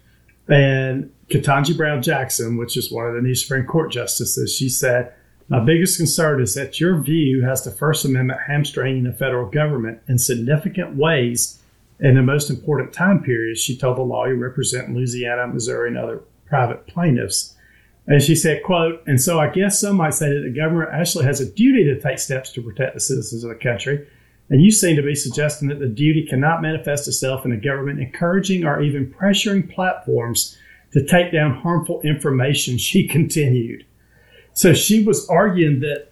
And Ketanji Brown Jackson, which is one of the new Supreme Court justices, she said, my biggest concern is that your view has the First Amendment hamstringing the federal government in significant ways in the most important time periods, she told the lawyer representing Louisiana, Missouri, and other private plaintiffs. And she said, quote, and so I guess some might say that the government actually has a duty to take steps to protect the citizens of the country. And you seem to be suggesting that the duty cannot manifest itself in the government encouraging or even pressuring platforms to take down harmful information, she continued. So she was arguing that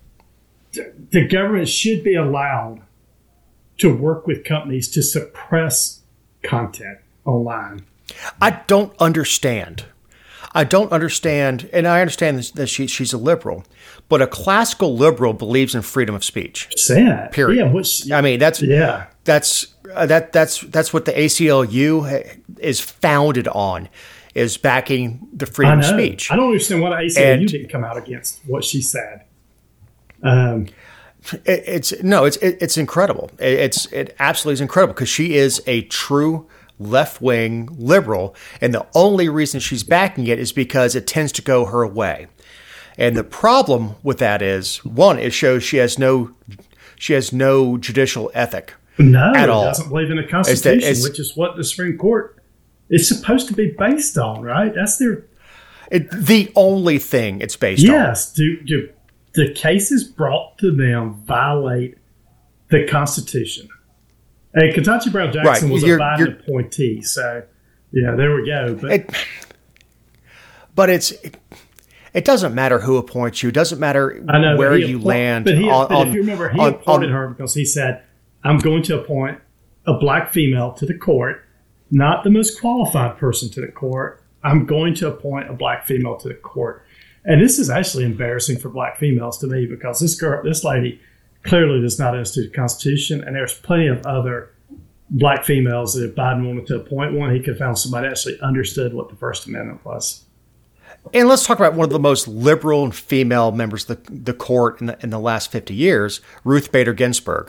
the government should be allowed to work with companies to suppress content online. I don't understand. I don't understand, and I understand that she, she's a liberal, but a classical liberal believes in freedom of speech. Say that. Period. Yeah, which, I mean, that's yeah. that's uh, that that's that's what the A C L U is founded on, is backing the freedom of speech. I don't understand why the A C L U And, didn't come out against what she said. Um, it, it's no, it's it, it's incredible. It, it's it absolutely is incredible because she is a true left-wing liberal, and the only reason she's backing it is because it tends to go her way. And the problem with that is, one, it shows she has no she has no judicial ethic no, at it all. doesn't believe in the Constitution, It's that- it's- which is what the Supreme Court is supposed to be based on, right? That's their It, the only thing it's based on. yes. Do do the cases brought to them violate the Constitution? And Ketanji Brown Jackson Right. was You're- a Biden you're- appointee, so yeah, there we go. But It, but it's it, it doesn't matter who appoints you. It doesn't matter I know where but he you appoint- land. But, he, on, but on, if you remember, he on, appointed on, her because he said, "I'm going to appoint a black female to the court, not the most qualified person to the court. I'm going to appoint a black female to the court." And this is actually embarrassing for black females to me because this girl, this lady, clearly does not understand the Constitution, and there's plenty of other black females that if Biden wanted to appoint one, he could have found somebody that actually understood what the First Amendment was. And let's talk about one of the most liberal and female members of the, the court in the, in the last fifty years, Ruth Bader Ginsburg.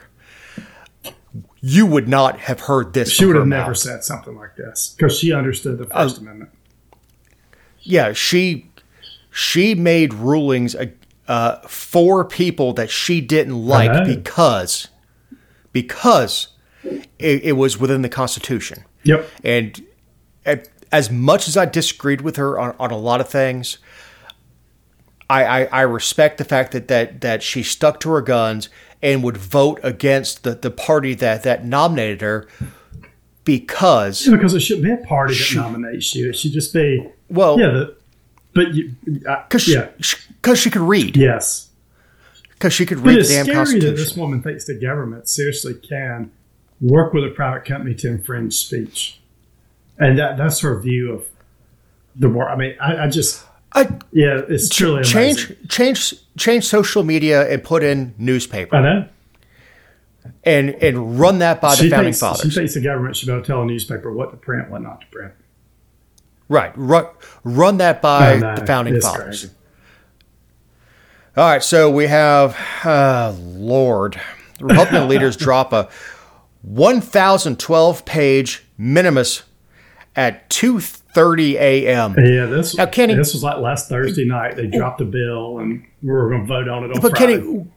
You would not have heard this. She from would her have never mouth. said something like this because she understood the First Uh, Amendment. Yeah, she she made rulings uh, for people that she didn't like know. because because it, it was within the Constitution. Yep. And at, as much as I disagreed with her on, on a lot of things, I, I, I respect the fact that, that that she stuck to her guns and would vote against the, the party that, that nominated her because Yeah, because it shouldn't be a party that nominates you. It should just be well yeah. The, but you, I, because yeah, she, because she could read yes. because she could But read it's the damn scary Constitution. that this woman thinks the government seriously can work with a private company to infringe speech, and that that's her view of the world. I mean, I, I just I, yeah, it's truly change amazing. change change social media and put in newspaper I know. and and run that by the She founding thinks, fathers. she thinks the government should be able to tell a newspaper what to print, what not to print. Right. Run, run that by I know. the founding It's fathers. crazy. All right. So we have, uh, Lord, the Republican leaders drop a one thousand twelve page minimus at two thirty a.m. Yeah, this Now, Kenny- this was like last Thursday night. They dropped a bill, and we were going to vote on it on But Friday. Kenny,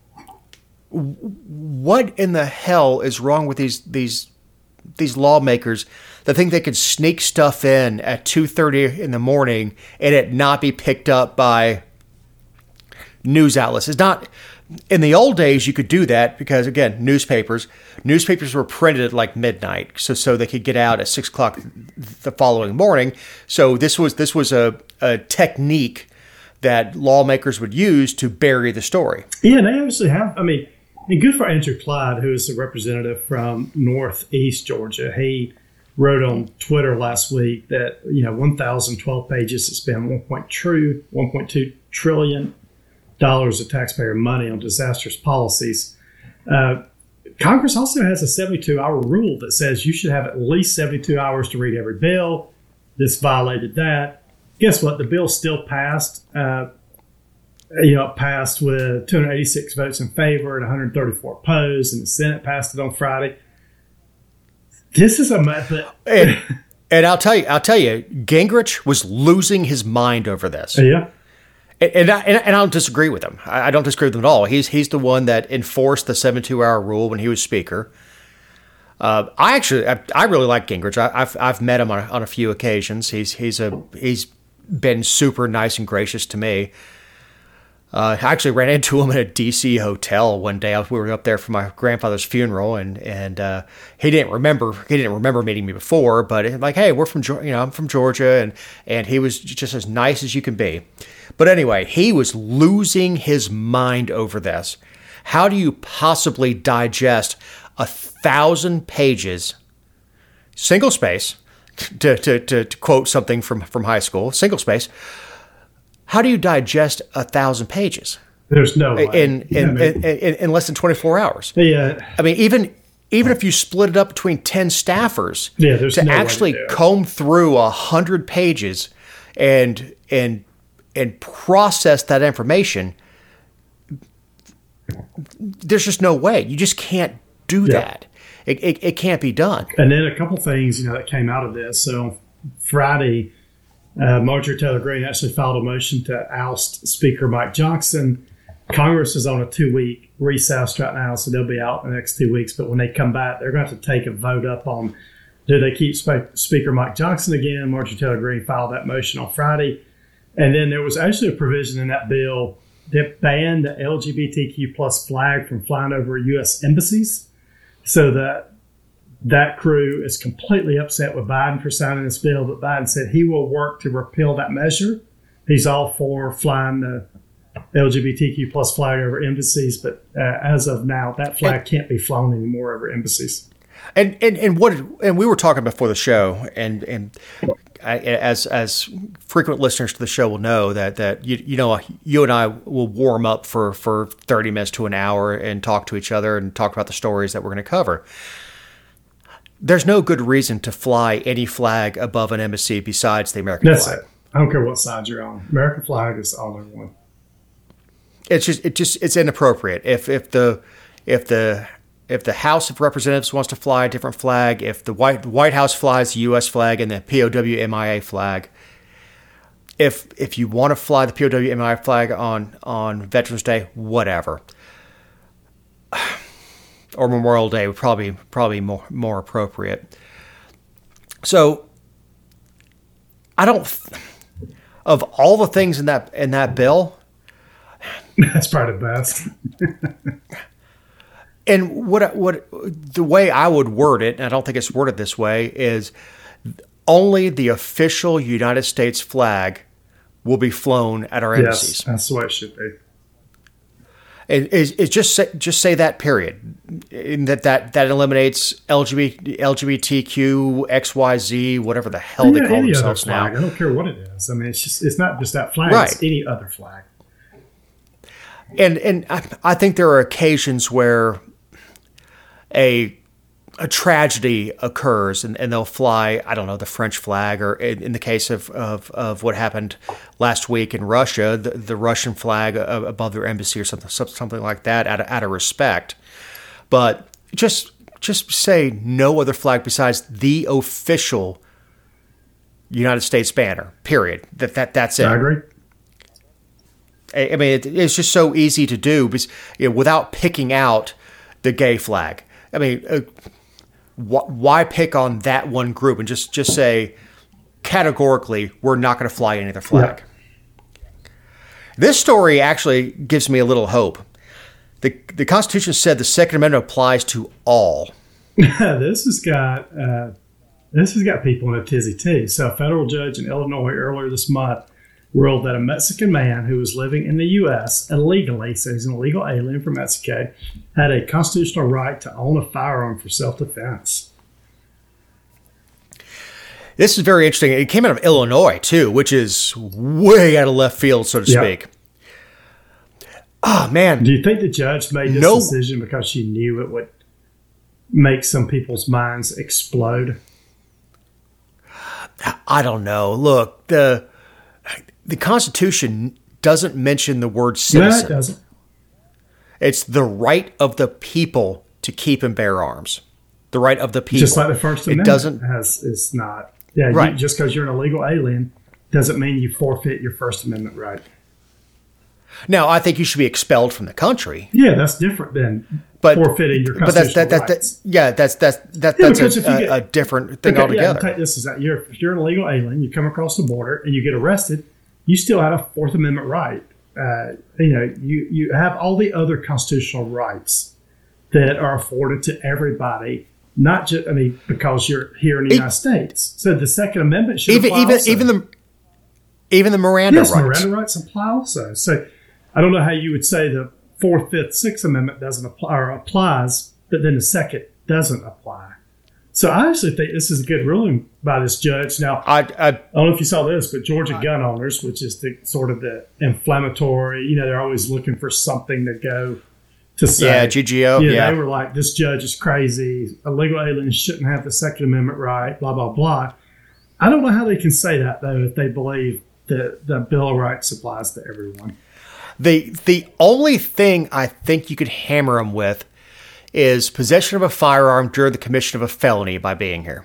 what in the hell is wrong with these these these lawmakers that think they could sneak stuff in at two thirty in the morning and it not be picked up by news outlets. It's not in the old days you could do that because again, newspapers newspapers were printed at like midnight, so so they could get out at six o'clock the following morning. So this was this was a, a technique that lawmakers would use to bury the story. Yeah, and they actually have. I mean, and good for Andrew Clyde, who is a representative from Northeast Georgia. He wrote on Twitter last week that you know one thousand twelve pages to spend one point two trillion dollars of taxpayer money on disastrous policies. Uh, Congress also has a seventy-two hour rule that says you should have at least seventy-two hours to read every bill. This violated that. Guess what? The bill still passed. Uh, you know, it passed with two hundred eighty-six votes in favor and one hundred thirty-four opposed, and the Senate passed it on Friday. This is a method. and, and I'll tell you, I'll tell you, Gingrich was losing his mind over this. Yeah. And, and, I, and I don't disagree with him. I, I don't disagree with him at all. He's he's the one that enforced the seventy-two hour rule when he was Speaker. Uh, I actually, I, I really like Gingrich. I, I've I've met him on a, on a few occasions. He's he's a he's been super nice and gracious to me. Uh, I actually ran into him at a D C hotel one day. We were up there for my grandfather's funeral, and and uh, he didn't remember he didn't remember meeting me before. But like, hey, we're from Georgia, you know, I'm from Georgia, and and he was just as nice as you can be. But anyway, he was losing his mind over this. How do you possibly digest a thousand pages, single space, to to to, to quote something from from high school, single space? How do you digest a thousand pages? There's no way. In in, yeah, in, in in less than twenty-four hours. Yeah. I mean, even even if you split it up between ten staffers, yeah, there's to no actually way to comb through a hundred pages and and and process that information, there's just no way. You just can't do yeah. that. It, it it can't be done. And then a couple things, you know, that came out of this. So Friday, Uh, Marjorie Taylor Greene actually filed a motion to oust Speaker Mike Johnson. Congress is on a two-week recess right now, so they'll be out in the next two weeks. But when they come back, they're going to have to take a vote up on do they keep Spe- Speaker Mike Johnson again. Marjorie Taylor Greene filed that motion on Friday. And then there was actually a provision in that bill that banned the L G B T Q plus flag from flying over U S embassies. So that That crew is completely upset with Biden for signing this bill, but Biden said he will work to repeal that measure. He's all for flying the L G B T Q plus flag over embassies, but uh, as of now, that flag can't be flown anymore over embassies. And and and what and we were talking before the show, and and I, as as frequent listeners to the show will know that that you you know you and I will warm up for for thirty minutes to an hour and talk to each other and talk about the stories that we're going to cover. There's no good reason to fly any flag above an embassy besides the American That's flag. it. I don't care what side you're on. American flag is the only one. It's just it just it's inappropriate. If if the if the if the House of Representatives wants to fly a different flag, if the White the White House flies the U S flag and the P O W M I A flag, if if you want to fly the P O W M I A flag on on Veterans Day, whatever. Or Memorial Day would probably probably more more appropriate. So I don't. Of all the things in that in that bill, that's probably the best. And what what the way I would word it, and I don't think it's worded this way, is only the official United States flag will be flown at our embassies. Yes, that's the way it should be. Is is just say, just say that period, and that that that eliminates L G B T, L G B T Q, X Y Z, whatever the hell yeah, they call any themselves other flag. now. I don't care what it is. I mean, it's just it's not just that flag. Right. It's any other flag. And and I, I think there are occasions where a a tragedy occurs and, and they'll fly, I don't know, the French flag, or in, in the case of, of, of what happened last week in Russia, the, the Russian flag above their embassy or something something like that out of, out of respect. But just just say no other flag besides the official United States banner, period. That that That's it. I agree. I mean, it, it's just so easy to do because, you know, without picking out the gay flag. I mean, uh, wh- why pick on that one group and just, just say categorically we're not going to fly any other flag? Yeah. This story actually gives me a little hope. The, the Constitution said the Second Amendment applies to all. this has got uh, this has got people in a tizzy too. So a federal judge in Illinois earlier this month ruled that a Mexican man who was living in the U S illegally, so he's an illegal alien from Mexico, had a constitutional right to own a firearm for self-defense. This is very interesting. It came out of Illinois, too, which is way out of left field, so to Yep. speak. Oh, man. Do you think the judge made this No. decision because she knew it would make some people's minds explode? I don't know. Look, the the Constitution doesn't mention the word No, citizen. it doesn't. It's the right of the people to keep and bear arms. The right of the people. Just like the First It Amendment doesn't. has, is not. Yeah, Right. you, just because you're an illegal alien doesn't mean you forfeit your First Amendment right. Now, I think you should be expelled from the country. Yeah, that's different than But forfeiting your but that's constitutional that, that, rights. that yeah that's that's that, Yeah, that's because if you a, get- a, a different thing Okay, altogether. Yeah, take this as that. You're, if you're an illegal alien, you come across the border and you get arrested, you still have a Fourth Amendment right. Uh, you know, you, you have all the other constitutional rights that are afforded to everybody, not just, I mean, because you're here in the E- United States. So the Second Amendment should even apply even also. even the even the Miranda yes, rights. Miranda rights apply also. So I don't know how you would say the Fourth, Fifth, Sixth Amendment doesn't apply or applies, but then the Second doesn't apply. So I actually think this is a good ruling by this judge. Now, I, I I don't know if you saw this, but Georgia gun owners, which is the sort of the inflammatory, you know, they're always looking for something to go to say. yeah G G O Yeah, yeah. they were like, this judge is crazy. Illegal aliens shouldn't have the Second Amendment right, blah, blah, blah. I don't know how they can say that, though, if they believe that the Bill of Rights applies to everyone. The the only thing I think you could hammer them with is possession of a firearm during the commission of a felony by being here.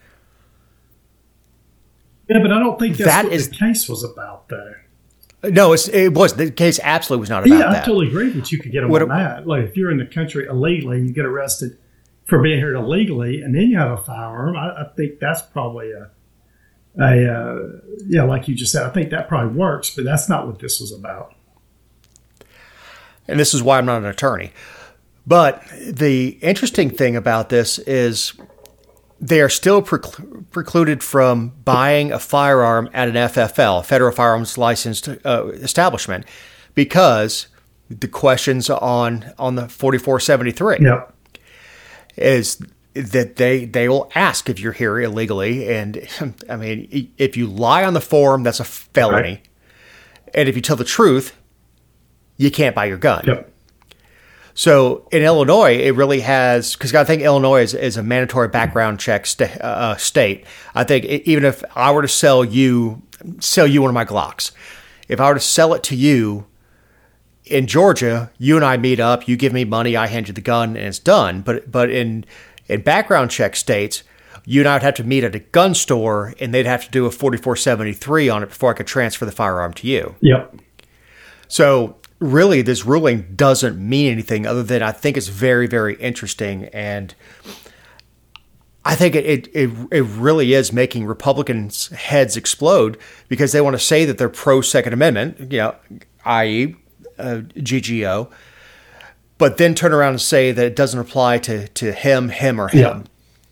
Yeah, but I don't think that's That what is- the case was about, though. No, it's, it was the case. Absolutely was not about Yeah, I that. totally agree that you could get them What on a- that. Like, if you're in the country illegally and you get arrested for being here illegally, and then you have a firearm, I, I think that's probably a, a uh, yeah, like you just said, I think that probably works, but that's not what this was about. And this is why I'm not an attorney. But the interesting thing about this is they are still preclu- precluded from buying a firearm at an F F L, Federal Firearms Licensed uh, Establishment, because the questions on on the forty-four seventy-three Yep. is that they they will ask if you're here illegally, and I mean, if you lie on the form, that's a felony, Right. and if you tell the truth, you can't buy your gun. Yep. So in Illinois, it really has, because I think Illinois is, is a mandatory background check sta- uh, state. I think it, even if I were to sell you sell you one of my Glocks, if I were to sell it to you in Georgia, you and I meet up, you give me money, I hand you the gun, and it's done. But but in in background check states, you and I would have to meet at a gun store, and they'd have to do a forty-four seventy-three on it before I could transfer the firearm to you. Yep. So really, this ruling doesn't mean anything other than I think it's very, very interesting. And I think it, it, it, it really is making Republicans' heads explode because they want to say that they're pro-Second Amendment, you know, that is uh, G G O, but then turn around and say that it doesn't apply to, to him, him, or him. Yeah.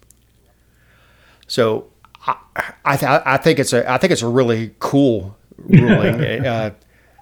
So I, I, th- I think it's a I think it's a really cool ruling. uh,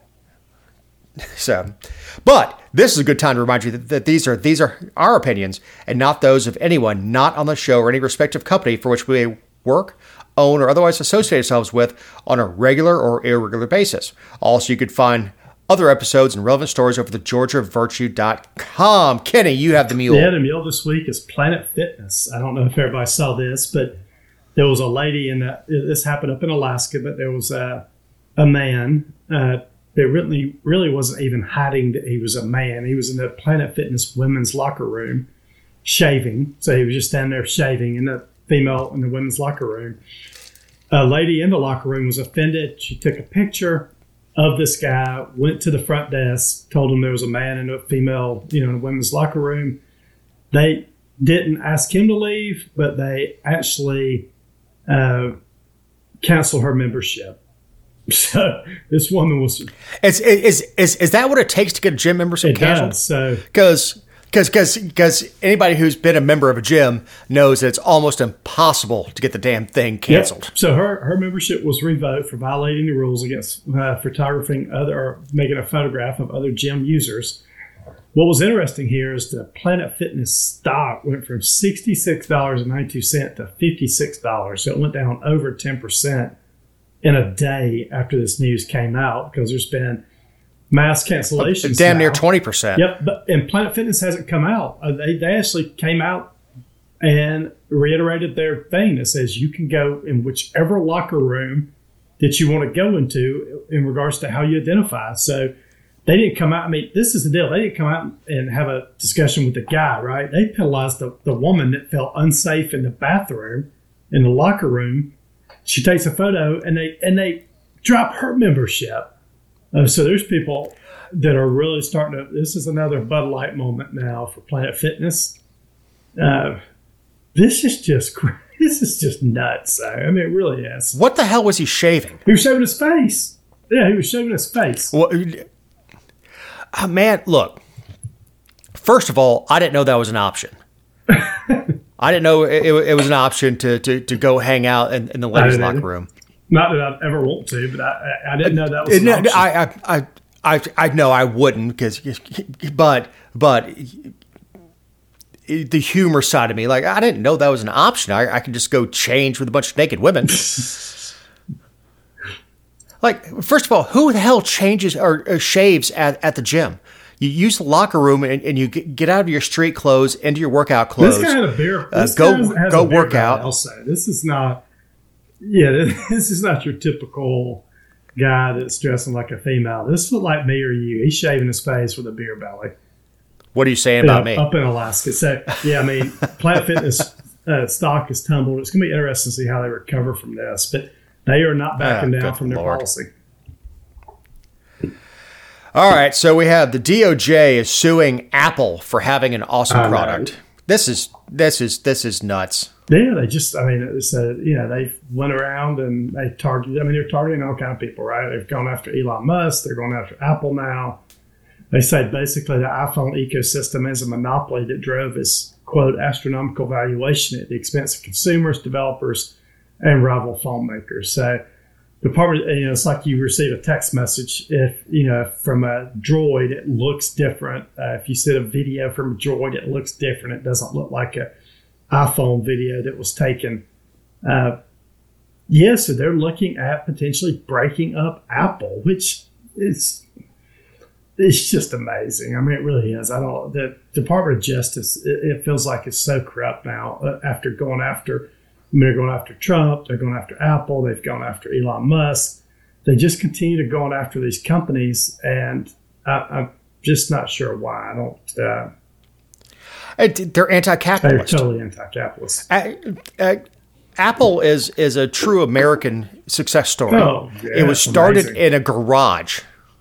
So, but this is a good time to remind you that, that these are these are our opinions and not those of anyone not on the show or any respective company for which we may work, own, or otherwise associate ourselves with on a regular or irregular basis. Also, you could find other episodes and relevant stories over the georgia virtue dot com. Kenny, you have the mule. Yeah, the meal this week is Planet Fitness. I don't know if everybody saw this, but there was a lady in the, this happened up in Alaska, but there was a, a man uh, that really, really wasn't even hiding that he was a man. He was in the Planet Fitness women's locker room shaving. So he was just standing there shaving in the female in the women's locker room. A lady in the locker room was offended. She took a picture of this guy, went to the front desk, told him there was a man and a female, you know, in the women's locker room. They didn't ask him to leave, but they actually uh, canceled her membership. So this woman was. Is is is is that what it takes to get a gym membership It canceled? does. So Because because because because anybody who's been a member of a gym knows that it's almost impossible to get the damn thing canceled. Yep. So her, her membership was revoked for violating the rules against uh, photographing other or making a photograph of other gym users. What was interesting here is the Planet Fitness stock went from sixty-six dollars and ninety-two cents to fifty-six dollars. So it went down over ten percent in a day after this news came out because there's been mass cancellations. Damn now. near twenty percent. Yep. But, and Planet Fitness hasn't come out. Uh, they, they actually came out and reiterated their thing that says you can go in whichever locker room that you want to go into in regards to how you identify. So they didn't come out. I mean, this is the deal. They didn't come out and have a discussion with the guy, right? They penalized the, the woman that felt unsafe in the bathroom, in the locker room. She takes a photo and they and they drop her membership. Uh, so there's people that are really starting to. This is another Bud Light moment now for Planet Fitness. Uh, this is just this is just nuts. I mean, it really is. What the hell was he shaving? He was shaving his face. Yeah, he was shaving his face. Well, uh, man, look. First of all, I didn't know that was an option. I didn't know it, it was an option to, to, to go hang out in, in the ladies' locker room. Not that I'd ever want to, but I, I didn't know that was an option. I, I, I, I, I know I wouldn't, because, but, but the humor side of me, like, I didn't know that was an option. I, I could just go change with a bunch of naked women. Like, first of all, who the hell changes or, or shaves at, at the gym? You use the locker room and, and you get out of your street clothes into your workout clothes. This guy had a beer. Uh, this go guy has go a beer work out. Guy, I'll say this is not. Yeah, this is not your typical guy that's dressing like a female. This looked like me or you. He's shaving his face with a beer belly. What are you saying about uh, me? Up in Alaska. So yeah, I mean, Planet Fitness uh, stock has tumbled. It's going to be interesting to see how they recover from this, but they are not backing Oh, down good from their Lord. policy. All right, so we have the D O J is suing Apple for having an awesome I product. know. This is this is this is nuts. Yeah, they just, I mean, it's a, you know, they went around and they targeted, I mean, they're targeting all kind of people, right? They've gone after Elon Musk. They're going after Apple now. They say basically the iPhone ecosystem is a monopoly that drove this, quote, astronomical valuation at the expense of consumers, developers, and rival phone makers. So, Department, you know, it's like you receive a text message. If, you know, from a Droid, it looks different. Uh, if you send a video from a Droid, it looks different. It doesn't look like a iPhone video that was taken. Uh, yeah, so they're looking at potentially breaking up Apple, which is it's just amazing. I mean, it really is. I don't. The Department of Justice, it, it feels like it's so corrupt now. Uh, after going after, I mean, they're going after Trump, they're going after Apple, they've gone after Elon Musk. They just continue to go after these companies, and I, I'm just not sure why. I don't. Uh, It- They're anti-capitalist. They're totally anti-capitalist. Uh, uh, Apple is is a true American success story. Oh, yeah, it was started amazing. in a garage.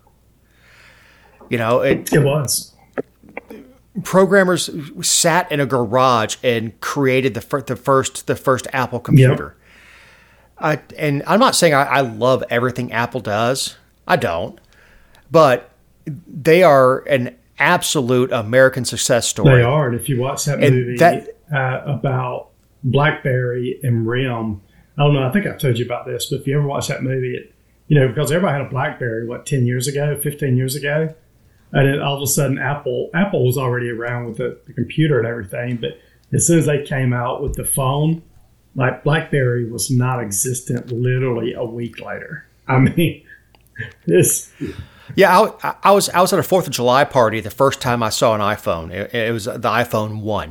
You know, it, It was. programmers sat in a garage and created the fir- the first the first Apple computer. I, and I'm not saying I, I love everything Apple does. I don't, but they are an absolute American success story. They are. And if you watch that And movie that- uh, about BlackBerry and RIM, I don't know, I think I've told you about this, but if you ever watch that movie, it, you know, because everybody had a BlackBerry, what, ten years ago, fifteen years ago? And then all of a sudden, Apple Apple was already around with the, the computer and everything. But as soon as they came out with the phone, like BlackBerry was not existent literally a week later. I mean, this. Yeah, I, I was I was at a Fourth of July party the first time I saw an iPhone. It, it was the iPhone one,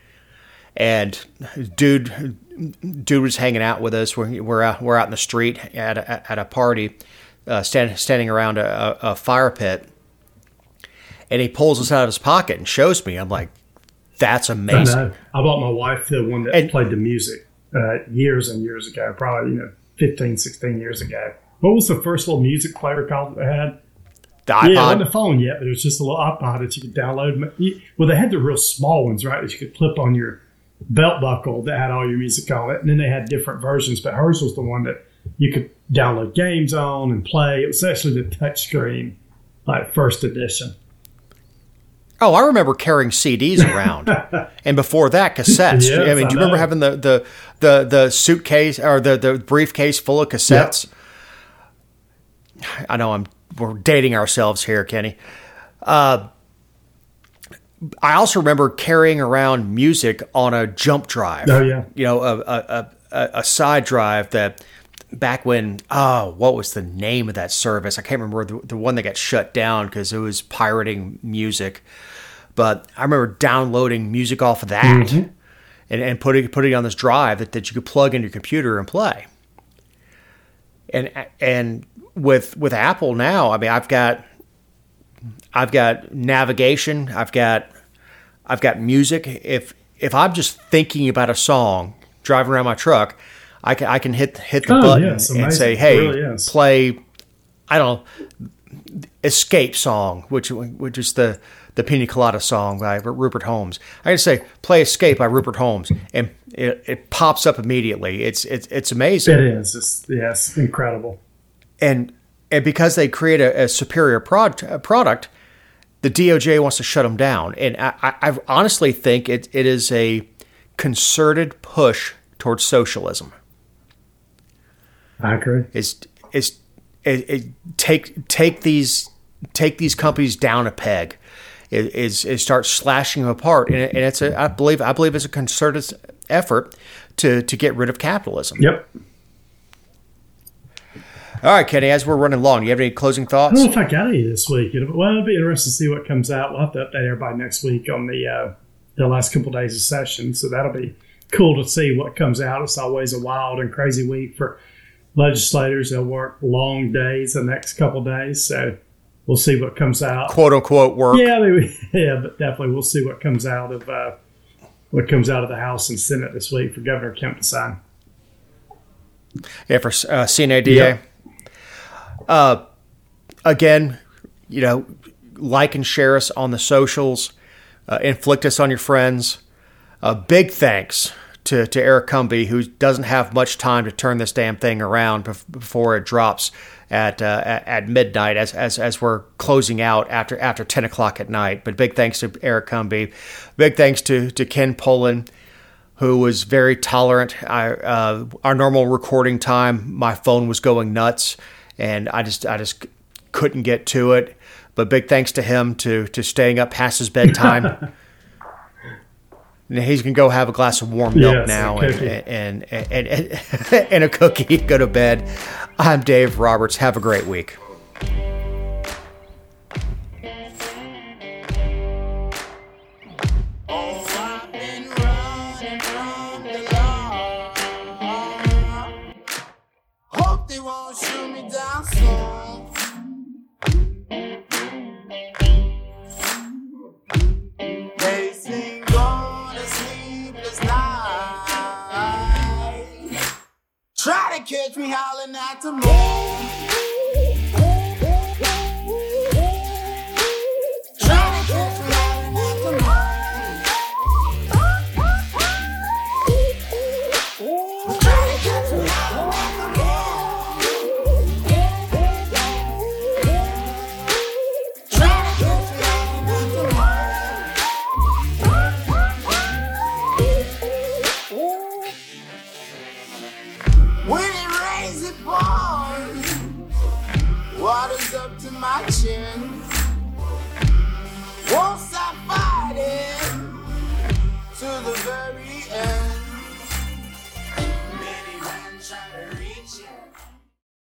and dude, dude was hanging out with us. We're we're out, we're out in the street at a, at a party, uh, stand, standing around a, a fire pit, and he pulls us out of his pocket and shows me. I'm like, that's amazing. I know. I bought my wife the one that And- played the music uh, years and years ago, probably, you know, fifteen, sixteen years ago. What was the first little music player called that they had? The Yeah, it wasn't iPod. a phone yet, but it was just a little iPod that you could download. Well, they had the real small ones, right, that you could clip on your belt buckle that had all your music on it. And then they had different versions, but hers was the one that you could download games on and play. It was actually the touchscreen, like first edition. Oh, I remember carrying C Ds around, and before that, cassettes. Yes, I mean, I do you remember know. having the, the, the, the suitcase or the, the briefcase full of cassettes? Yep. I know I'm we're dating ourselves here, Kenny. Uh, I also remember carrying around music on a jump drive. Oh, yeah. You know, a a, a, a side drive that back when, oh, what was the name of that service? I can't remember the, the one that got shut down because it was pirating music. But I remember downloading music off of that mm-hmm. and, and putting putting it on this drive that, that you could plug into your computer and play. And and with with Apple now, I mean, I've got I've got navigation, I've got I've got music. If if I'm just thinking about a song driving around my truck, I can I can hit hit the oh, button yes, and say, "Hey, really play." I don't know, Escape song, which which is the the Pina Colada song by Rupert Holmes. I can say, "Play Escape" by Rupert Holmes, and it, it pops up immediately. It's it's it's amazing. It is. It's, yes, incredible. And and because they create a, a superior prod, a product, the D O J wants to shut them down. And I, I honestly think it it is a concerted push towards socialism. I agree. Is is it, it take take these take these companies down a peg. Is is start slashing them apart, and, it, and it's a I believe I believe it's a concerted effort to to get rid of capitalism. Yep. All right, Kenny. As we're running long, do you have any closing I thoughts? don't know if I got any this week. It'll, well, it'll be interesting to see what comes out. We'll have to update everybody next week on the uh, the last couple of days of session, so that'll be cool to see what comes out. It's always a wild and crazy week for legislators. They'll work long days the next couple of days, so we'll see what comes out. "Quote unquote" work. Yeah, maybe, yeah, but definitely we'll see what comes out of uh, what comes out of the House and Senate this week for Governor Kemp to sign. Yeah, for uh, C N A D A. Yep. Uh, again, you know, like and share us on the socials. Uh, inflict us on your friends. Uh, big thanks to, to Eric Cumby, who doesn't have much time to turn this damn thing around bef- before it drops at, uh, at at midnight as, as as we're closing out after after ten o'clock at night. But big thanks to Eric Cumby. Big thanks to, to Ken Poland, who was very tolerant. I, uh, our normal recording time, my phone was going nuts, and I just I just couldn't get to it. But big thanks to him to to staying up past his bedtime. And he's gonna go have a glass of warm milk Yes, now a and cookie. and, and, and, and and a cookie. Go to bed. I'm Dave Roberts. Have a great week. Try to catch me howling at the moon. Try to catch me howling at the moon. Try to catch me howling at the moon. Try to catch me howling at the moon. When it rains, it pours. Water's up to my chin. Won't stop fighting to the very end.